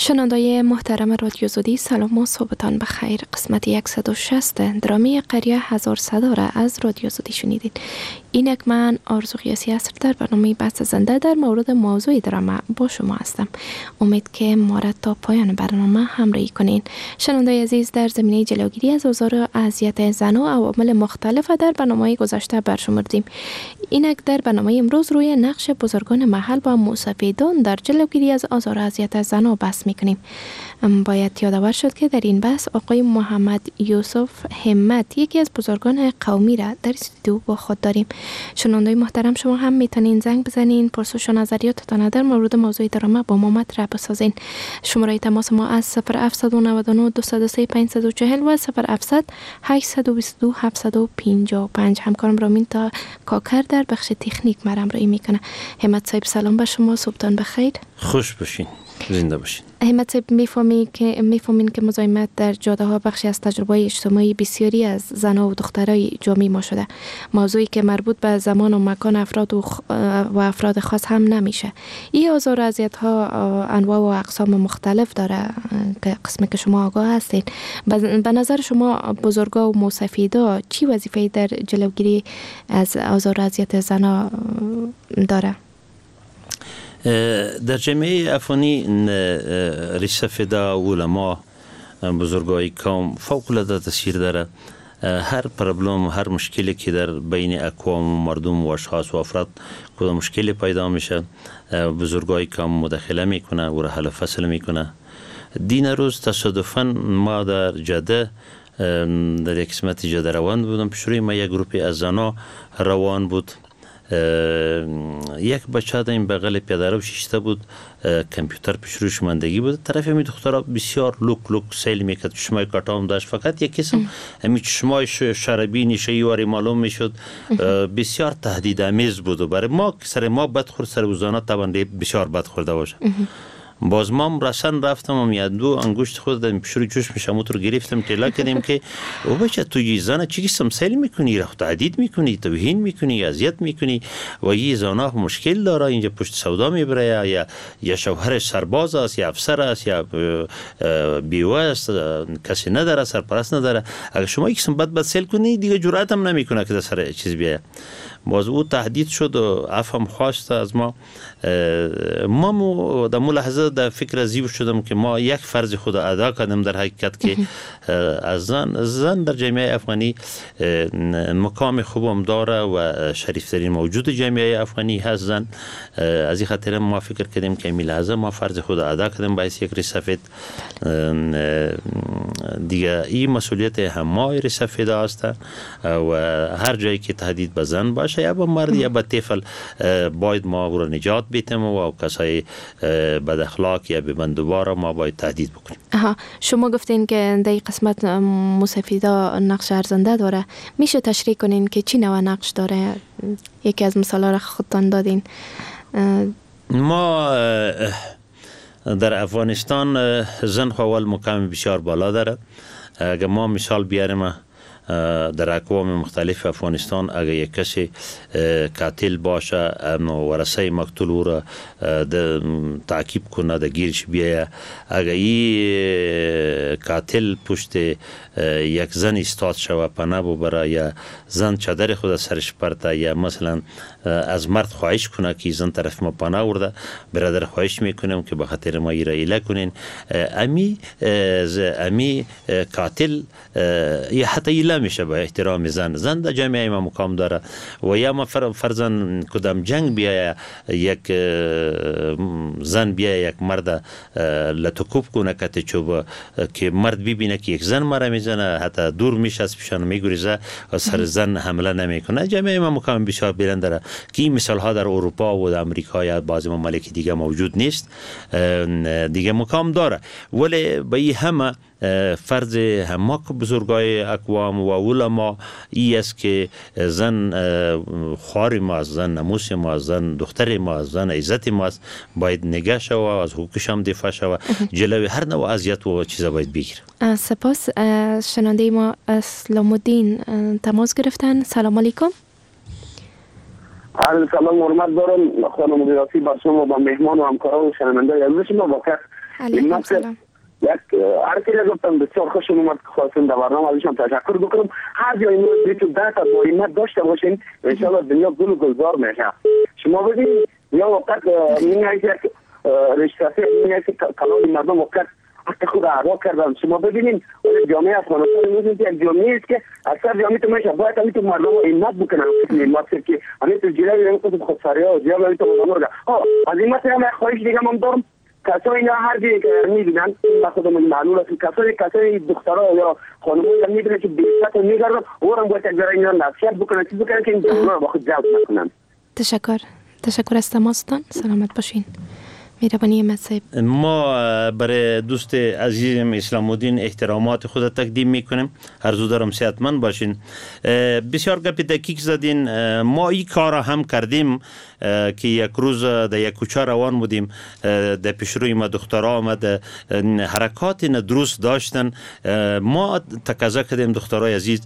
شنوندای محترم رادیو زودی، سلام و صبحتان بخیر. قسمت صد و شصت درامی قریه هزار صدا را از رادیو زودی شنیدید. اینک من آرزو قیاسی اصر در برنامه بحث زنده در مورد موضوع درامه با شما هستم. امید که ما را تا پایان برنامه همراهی کنین. شنوندای عزیز، در زمینه جلوگیری از آزار و اذیت زن و عوامل مختلف در برنامه گذشته برشمردیم. اینک در برنامه امروز روی نقش بزرگان محل و موسفیدان در جلوگیری از آزار و اذیت زن بحث میکنیم. باید یادآور شد که در این بحث آقای محمد یوسف همت، یکی از بزرگان قومی را در استودیو با خود داریم. شنوندای محترم، شما هم میتونین زنگ بزنین، پرسش و نظریاتتان در مورد موضوع درامه با ما مطرح بسازین. شماره تماس ما از صفر هفت نه نه دو صفر سه پنج چهار صفر و صفر هفت هشت دو دو هفت پنج پنج. همکارم رامین تا کاکر در بخش تکنیک مرام رای میکنه. همت صاحب سلام بر شما، صبحتان بخیر. خوش باشین، زنده باشین. همت صاحب، میفهمی که میفهمین که مزاحمت در جاده ها بخشی از تجربه اجتماعی بسیاری از زنها و دخترای جامعه ما شده. موضوعی که مربوط به زمان و مکان افراد و, خ... و افراد خاص هم نمیشه. این آزار و اذیت ها انواع و اقسام مختلف داره که قسمی که شما آگاه هستین. به نظر شما بزرگا و موسفیدا چی وظیفه در جلوگیری از آزار و اذیت زنها داره؟ در جامعه افغانی ریشسفیدا و علما بزرگای قوم فوق العاده تاثیر داره. هر پرابلم، هر مشکلی که در بین اقوام و مردم و اشخاص و افراد کدام مشکلی پیدا میشه، بزرگای قوم مداخله میکنه و را حل فصل میکنه. دین روز تصادفاً ما در جاده در یک قسمت جاده روان بودم، پیش روی ما یک گروپی از زنا روان بود. یک بچه در این بغل پیاده رو شیشته بود، کامپیوتر پیش روش ماندگی بود. طرف می دخترها بسیار لوک لوک سیل میکرد، چشمای کاتام داشت، فقط یک قسم همین چشمای شرابی نشه‌ای واری معلوم میشد. بسیار تهدیدآمیز بود و برای ما سر ما بدخورد، سر وزانات طبعا بسیار بدخورده باشه. باز ما رسن رفتم و میاد دو انگشت خود در پیشروی جوش میشم رو گرفتم تلا کردیم که او بچه تو یه زنه چی قسم سیل میکنی، رخ تعدید میکنی، توهین میکنی، اذیت میکنی و یه زنه مشکل داره، اینجا پشت سودا میبره، یا یا شوهرش سرباز است یا افسر است یا بیوه است، کسی نداره، سرپرست نداره. اگر شما یک قسم بد بد سیل کنی دیگه جرأت هم نمیکنه که در سر چیز بیایه. باز او تهدید شد و عفو خواست از ما. ما در ملاحظه در فکر زیب شدم که ما یک فرض خود ادا کردم در حقیقت که از زن زن در جامعه افغانی مقام خوبم داره و شریفترین موجود جامعه افغانی هست زن. از این خاطر ما فکر کردیم که ملاحظه ما فرض خود ادا کردیم باعث یک ریسفید دیگه. این مسئولیت همه ریسفید است و هر جایی که تهدید به زن باشه یا با مرد یا با طفل باید ما او را نجات بیتیم و کسای بد اخلاق یا ببندوبار ما باید تهدید بکنیم. آها، شما گفتین که در این قسمت موسفیدا نقش ارزنده داره. میشه تشریح کنین که چی نوع نقش داره؟ یکی از مثالا را خودتان دادین. ما در افغانستان زن خوال مقام بسیار بالا داره. اگر ما مثال بیاریم در اقوام مختلف افغانستان، اگر یک کسی قاتل باشه ورثه مقتول او را تعقیب کنه، در گیرش بیایه، اگر این قاتل پشت یک زن استاد شوه پناه ببره یا زن چادر خود سرش پرته یا مثلا از مرد خواهش کنه که زن طرف ما پناه ورده، برادر خواهش میکنم که به خاطر ما ایره ایله کنین. امی امی قاتل یا حتی ایله میشه به احترام زن. زن در جامعه ما مقام داره و یا ما فرضاً کدام جنگ بیایه یک زن بیایه یک مرد لطکوب کنه کت چوب که مرد ببینه که یک زن مرا میزنه، حتی دور میشه از پیشان میگریزه و سر زن حمله نمیکنه. جامعه ما مقام بسیار بلند داره که این مثال ها در اروپا و در امریکا یا بعضی ممالک دیگه موجود نیست، دیگه مقام داره. ولی به این همه فرض همه بزرگای اقوام و علما ای است که زن خوار ما است، زن نموس ما است، زن دختر ما است، زن عزت ما است، باید نگاه شود، از حقوقش هم دفاع شود، جلوی هر نوع اذیت و چیزا باید بگیره. سپاس. شنونده ما اسلام الدین تماس گرفتن. سلام علیکم. سلام، حرمت دارم خانم مدیراتی بر شما و با مهمان و همکاران و شنونده عزیز شما. واقعا علیکم سلام. یک ارتیل گفتم بسیار خوش اومد که خواستم در برنامه ازشان تشکر بکنم. هر جایی ما بیتو ده تا با همت داشته باشین انشاءالله دنیا گل و گلزار میشه. شما ببینید یا وقت میگه که رشته میگه که کلام مردم وقت وقت خود اعضا کردن. شما ببینید جامعه افغانستان میگه که یک جامعه است که اکثر جامعه تو میشه باید همین تو مردم همت بکنن همت که همین تو جلوی همین خود خودسری‌ها و جلوی همین تو مردم ها از همت هم خواهش دیگه من دارم کسایی اینا هر جایی که میبینن با خودمون معلومه که کسایی کسایی دخترها یا خانم‌ها میبینن که بیشتر میگردن اونم باید یک ذره اینا نصیحت بکنن چیزی بکنن که این جامعه با خود جلب نکنن. تشکر تشکر از تماستان. سلامت باشین. مهربانی مصیب. ما برای دوست عزیزم اسلام الدین احترامات خود تقدیم میکنیم. آرزو دارم صحتمند باشین. بسیار گپ دقیق زدین. ما این کار هم کردیم که یک روز در یک کوچه روان بودیم، در پیشروی ما دخترها آمد حرکات درست داشتن. ما تقاضا کردیم دخترای عزیز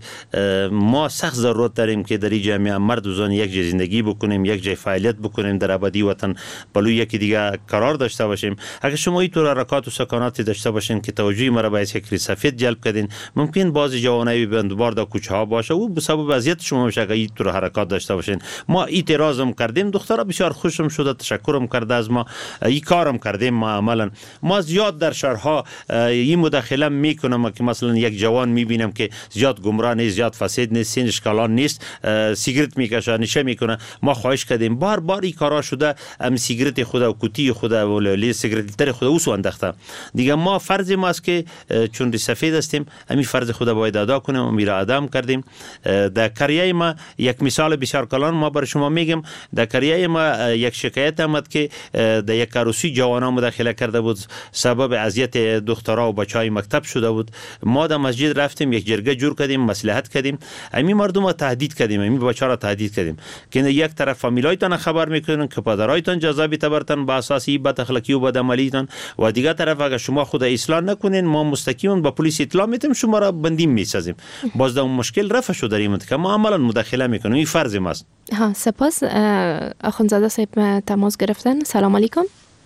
ما سخت ضرورت داریم که در این جامعه مرد و زن یک جای زندگی بکنیم، یک جای فعالیت بکنیم، در ابدی وطن بلوی یکی دیگه قرار داشته باشیم. اگر شما اینطور حرکات و سکاناتی داشته باشین که توجه ما را به یک سفید جلب کردین، ممکن بعضی جوانای بندبار در کوچه ها باشه و به سبب اذیت شما بشه اگر اینطور حرکات داشته باشین. ما اعتراض هم کردیم، دخترها بسیار خوشم شده، تشکرم کرده از ما، این کارم کردیم. ما عملا ما زیاد در شهرها این مداخله میکنم که مثلا یک جوان میبینم که زیاد گمراه نیست، زیاد فاسد نیست، سنش کلان نیست، سیگرت میکشه، نشه میکنه. ما خواهش کردیم بار بار این کارا شده، ام سیگرت خود و کوتی خود و لی سیگرت تر خود اوسو انداخته. دیگه ما فرض ماست که چون سفید هستیم همین فرض خود باید ادا کنیم و میرا ادام کردیم. در کریه ما یک مثال بسیار کلان ما بر شما میگم. در کریه ما یک شکایت آمد که در یک عروسی جوانان مداخله کرده بود، سبب اذیت دخترها و بچهای مکتب شده بود. ما در مسجد رفتیم، یک جرگه جور کردیم، مصلحت کردیم، همین مردم را تهدید کردیم، همین بچه‌ها را تهدید کردیم که یک طرف فامیلایتان خبر میکنن که پدرایتان جزا بی‌تبرتن با اساس این بد اخلاقی و بد عملیتان، و دیگه طرف اگر شما خود اصلاح نکنین ما مستقیما با پلیس اطلاع میدیم، شما را بندیم میسازیم. باز در اون مشکل رفع شده داریم که ما عملا مداخله میکنیم. این فرض ماست. ها سپاس. اخوندزاده صاحب تماس گرفتن. سلام علیکم.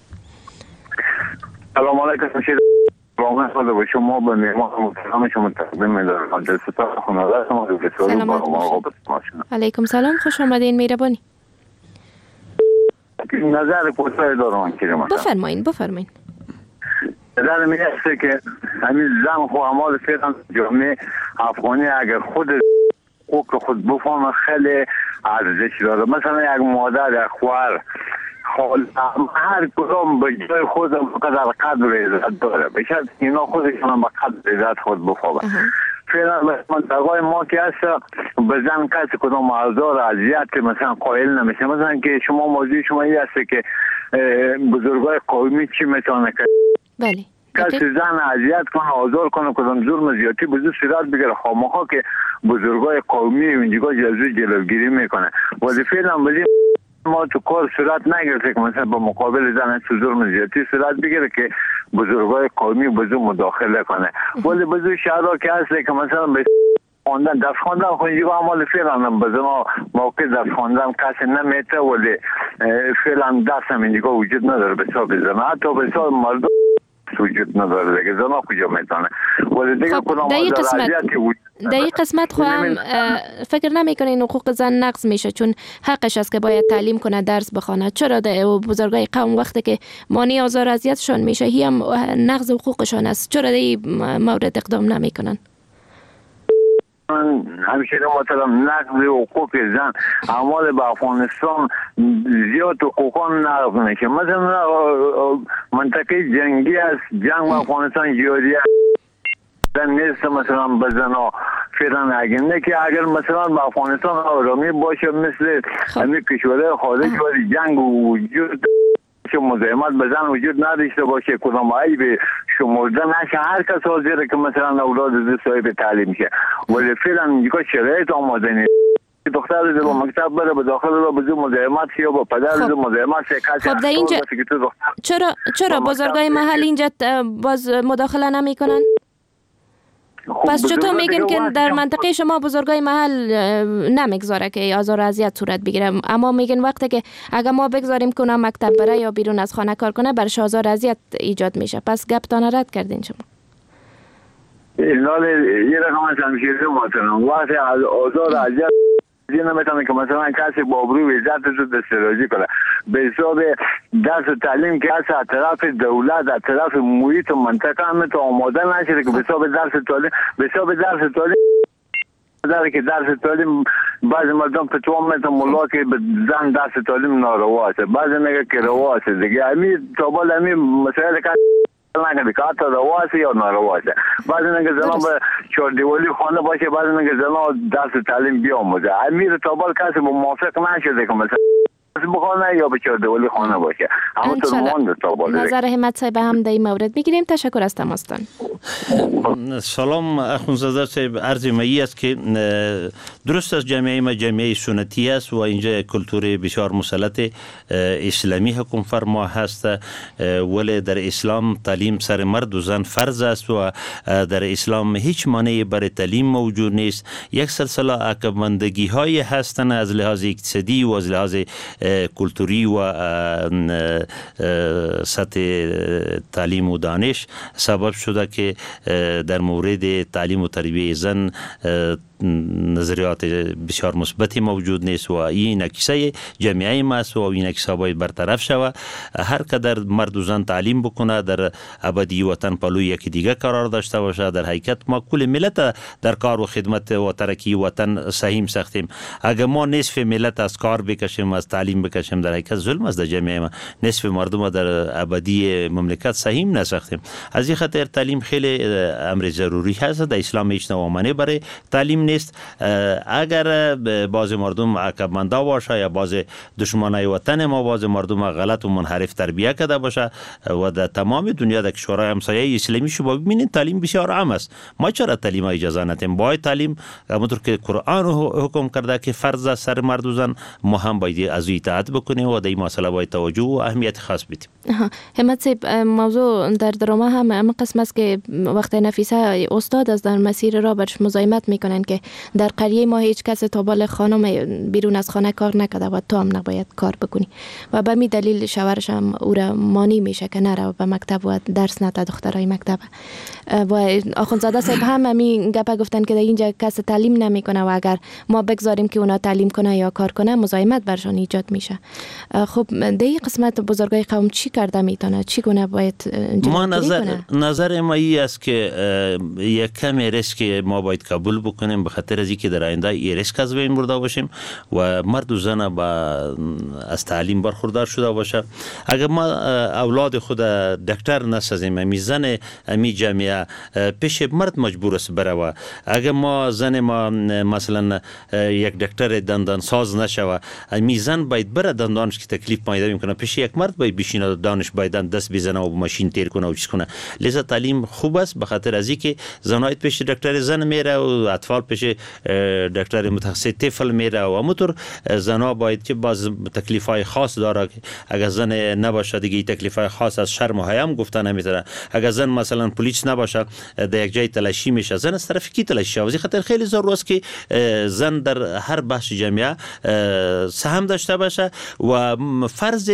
سلام علیکم. شیر واقعا خدا به شما به مهمان محترم شما تقدیم می‌دارم. جلسه خانواده شما رو بسیار با علیکم سلام. خوش آمدین. مهربانی. نظر کوتاه دارم که بفرمایید بفرمایید. نظر من است که همین زن خو اعمال فعلا جامعه افغانی اگر خود حقوق خود بفهمه خیلی ارزش داره. مثلا یک مادر یک خواهر خال هر کدام به جای خود بقدر قدر عزت داره، بشد اینا خودشون به قدر عزت خود بفهمه. فعلا منطقه ما که هست به زن کسی کدام آزار اذیت که مثلا قائل نمیشه. مثلا که شما موضوع شما این است که بزرگای قومی چی میتونه کرد. بله. کسی زن اذیت کنه، آزار کنه، کدام ظلم زیاتی به زور صورت بگیره، خامخا که بزرگای قومی اونجا جلوی جلوگیری میکنه. ولی فعلا بزیم ما تو کار صورت نگرفته که مثلا با مقابل زن ظلم زیاتی صورت بگیره که بزرگای قومی بزرگ مداخله کنه. ولی بزرگ شهرها که هسته که مثلا به خواندن دست خواندن خونجیگاه عمال فعلا بزرگ موقع دست خواندن کسی نمیته، ولی فعلا دست هم اینجا وجود نداره به حساب زن، حتی به حساب مردم وجود نداره دیگه. زنا کجا میتونه. ولی دیگه کدام در این قسمت در این قسمت خواهم فکر نمیکنین حقوق زن نقض میشه، چون حقش است که باید تعلیم کنه، درس بخونه. چرا بزرگای قوم وقتی که مانع آزار اذیتشون میشه هی هم نقض حقوقشون است، چرا در این مورد اقدام نمیکنن؟ همیشه محترم نقض حقوق زن اعمال به افغانستان زیاد حقوقان نقض میشه. مثلا منطقه جنگی است، جنگ با افغانستان جاری است نیست. مثلا به زنها فعلا اگه که اگر مثلا به افغانستان آرامی باشه مثل همین کشورهای خارج ولی جنگ وجود که مزاحمت به زن وجود نداشته باشه، کدام عیب شمرده نشه، هر کس حاضره که مثلا اولاد از صاحب تعلیم شه. ولی فعلا اینجا شرایط آماده نیست. دختر رو با مکتب بره به داخل رو بزرگ مزاحمت شه، با پدر رو مزاحمت شه. خب در اینجا چرا چرا بزرگای محل اینجا باز مداخله نمیکنن؟ پس چطور میگن که در منطقه شما بزرگای محل نمیگذاره که آزار و اذیت صورت بگیره، اما میگن وقتی که اگر ما بگذاریم که اونا مکتب بره یا بیرون از خانه کار کنه برش آزار و اذیت ایجاد میشه، پس گپتان رد کردین شما؟ اینال یه رقم شمشیری محترم وقتی آزار و اذیت این نمیتونه که مثلا کسی با ابروی عزت رو دسترازی کنه به حساب درس تعلیم که از طرف دولت از طرف محیط و منطقه هم تو آماده نشده که به حساب درس تعلیم به حساب درس تعلیم داره که درس تعلیم بعضی مردم فتوا میتن ملا که به زن درس تعلیم ناروا است، بعضی میگه که روا است دیگه. همین تا بالا همین مسائل که نگه که حتی روا است یا ناروا است. بعضی میگه زنا به چهار دیوالی خانه باشه، بعضی میگه زنا درس تعلیم بیاموزه. همین تا بالا کسی با موافق نشده که مثلا بخونه یا به چهار دیوالی خانه باشه. اما تو مونده تا بالا. نظر همت صاحب هم در این مورد میگیریم. تشکر از تماستان. سلام اخوانزاده صاحب، عرض می است که درست از جامعه ما جامعه سنتی است و اینجا کلتور بسیار مسلط اسلامی حکم فرما هست، ولی در اسلام تعلیم سر مرد و زن فرض است و در اسلام هیچ مانعی برای تعلیم موجود نیست. یک سلسله عقب‌ماندگی های هستند از لحاظ اقتصادی و از لحاظ کلتوری و سطح تعلیم و دانش سبب شده که در مورد تعلیم و تربیت زن نظریات بسیار مثبتی موجود نیست و این نکسه جامعه ما است و این نکسه باید برطرف شود. هر قدر مرد و زن تعلیم بکنه در ابدی وطن پلوی یکی دیگه قرار داشته باشه. در حقیقت ما کل ملت در کار و خدمت و ترقی وطن سهیم ساختیم. اگر ما نصف ملت از کار بکشیم از تعلیم بکشیم در حقیقت ظلم است در جامعه ما. نصف مردم در ابدی مملکت سهیم نساختیم. از این خاطر تعلیم خیلی امر ضروری هست. در اسلام هیچ نوع مانع برای تعلیم نیست. اگر باز مردم عقب‌مانده باشه یا باز دشمنای وطن ما باز مردم غلط و منحرف تربیت کرده باشه و در تمام دنیا در کشورهای همسایه اسلامی شما ببینید تعلیم بسیار عام است. ما چرا تعلیم اجازه ندیم؟ باید تعلیم همونطور که قرآن حکم کرده که فرض سر مرد و زن ما هم باید از اطاعت بکنیم و در این مسئله باید توجه و اهمیت خاص بدیم. همت صاحب، موضوع در درامه هم هم قسم است که وقت نفیسه استاد از در مسیر را برش مزاحمت میکنن که در قریه ما هیچ کس تا بال خانم بیرون از خانه کار نکرده و تو هم نباید کار بکنی و به می دلیل شوهرش هم او را مانی میشه که نره به مکتب و درس نده دخترای مکتب. و آخوندزاده صاحب هم همین گپه گفتن که در اینجا کس تعلیم نمیکنه و اگر ما بگذاریم که اونا تعلیم کنه یا کار کنه مزاحمت برشان ایجاد میشه. خب در این قسمت بزرگای قوم چی کرده میتونه؟ چی گونه باید ما نظر کنه؟ نظر ما این است که یک کم ریسک ما باید قبول بکنیم به خاطر از اینکه در آینده این ریسک از بین برده باشیم و مرد و زن با از تعلیم برخوردار شده باشه. اگر ما اولاد خود دکتر نسازیم امی زن امی جامعه پیش مرد مجبور است بره و اگر ما زن ما مثلا یک دکتر دندان ساز نشوه امی زن باید بره دندانش که تکلیف پیدا میکنه پیش یک مرد باید بشینه دانش باید دست بزنه و ماشین تیر کنه و چیز کنه. لذا تعلیم خوب است به خاطر از اینکه زنایت پیش دکتر زن میره و اطفال پیش دکتر متخصص طفل میره و همونطور زنا باید که باز تکلیفای خاص داره. اگر زن نباشه دیگه تکلیفای خاص از شرم و حیا گفته نمیتونه. اگر زن مثلا پلیس نباشه در یک جای تلاشی میشه زن از طرف کی تلاشی؟ از خاطر خیلی ضروری است که زن در هر بخش جامعه سهم داشته باشه و فرض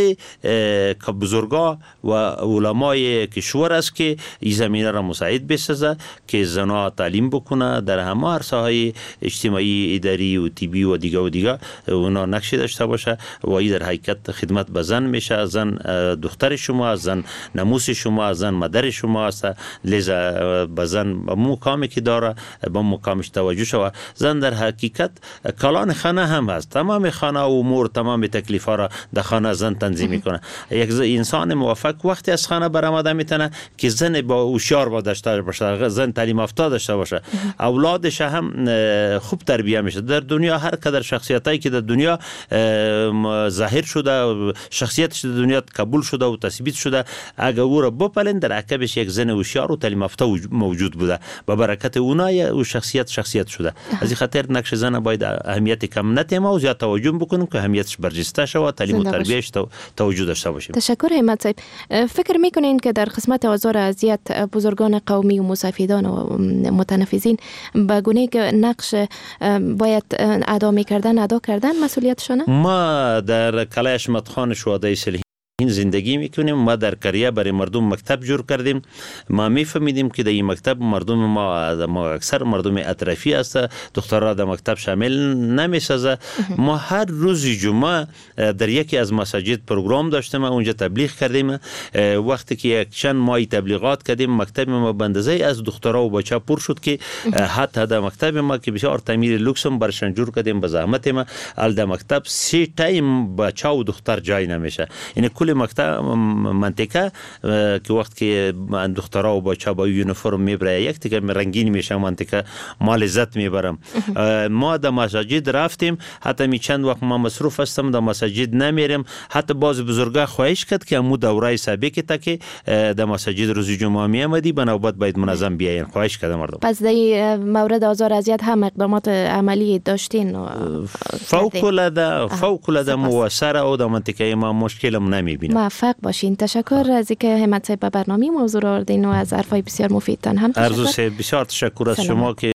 بزرگا و علمای کشور است که این زمینه را مساعد بسازه که زنا تعلیم بکنه در همه عرصه‌های اجتماعی، اداری و طبی و دیگه و دیگه اونا نقش داشته باشه و این در حقیقت خدمت به زن میشه. زن دختر شما، زن ناموس شما، زن مادر شما است. لذا به زن به مقامی که داره به مقامش توجه شود. زن در حقیقت کلان خانه هم هست. تمام خانه و امور تمام تکلیفا را در خانه زن تنظیم میکنه. یک انسان موفق وقتی از خانه برآمده میتونه که زن با هوشیار با داشته باشه، زن تعلیم یافته داشته باشه، اولادش هم خوب تربیه میشه. در دنیا هر قدر شخصیتایی که در دنیا ظاهر شده، شخصیتش در دنیا قبول شده و تثبیت شده، اگر او را بپلن در عقبش یک زن هوشیار و تعلیم یافته موجود بوده، با برکت اونها او شخصیت شخصیت شده. از این خاطر نقش زن باید اهمیت کم ندیم و زیاد توجه بکنیم که اهمیتش برجسته شود، تعلیم و تربیتش توجه داشته باشیم. تشکر همت صاحب. فکر میکنین که در قسمت آزار اذیت بزرگان قومی و مستفیدان و متنفذین به گونه‌ای که نقش باید ادا میکردن ادا کردن مسئولیتشونه؟ ما در قلعه حشمت خان شهدای صلیحین زندگی میکنیم. ما در کریه برای مردم مکتب جور کردیم. ما میفهمیدیم که در این مکتب مردم ما, ما اکثر مردم اطرافی است، دخترها در مکتب شامل نمیسازه. ما هر روز جمعه در یکی از مساجد پروگرام داشتیم، اونجا تبلیغ کردیم. وقتی که یک چند ماه تبلیغات کردیم، مکتب ما به اندازه از دخترها و بچه پر شد که حتی در مکتب ما که بسیار تعمیر لوکسم برشان جور کردیم به زحمت ما، ال در مکتب سه تایم بچه و دختر جای نمیشه. این کل مکتب منطقه که وقت که دخترها و بچه با یونیفرم میبره یک دیگه رنگین میشه منطقه، ما لذت میبرم. ما در مساجد رفتیم، حتی می چند وقت ما مصروف هستم در مساجد نمیرم. حتی باز بزرگا خواهش کرد که امو دوره سابق تا که در مساجد روز جمعه می آمدی به نوبت باید منظم بیاین. خواهش کردم مردم. پس در مورد آزار اذیت هم اقدامات عملی داشتین؟ فوق العاده فوق العاده موثر و در منطقه ما مشکل نمیبینم. موفق باشین. تشکر از اینکه همت صاحب به برنامه موضوع آوردین و از حرفای بسیار مفیدتان هم تشکر. عرض بسیار تشکر از شما که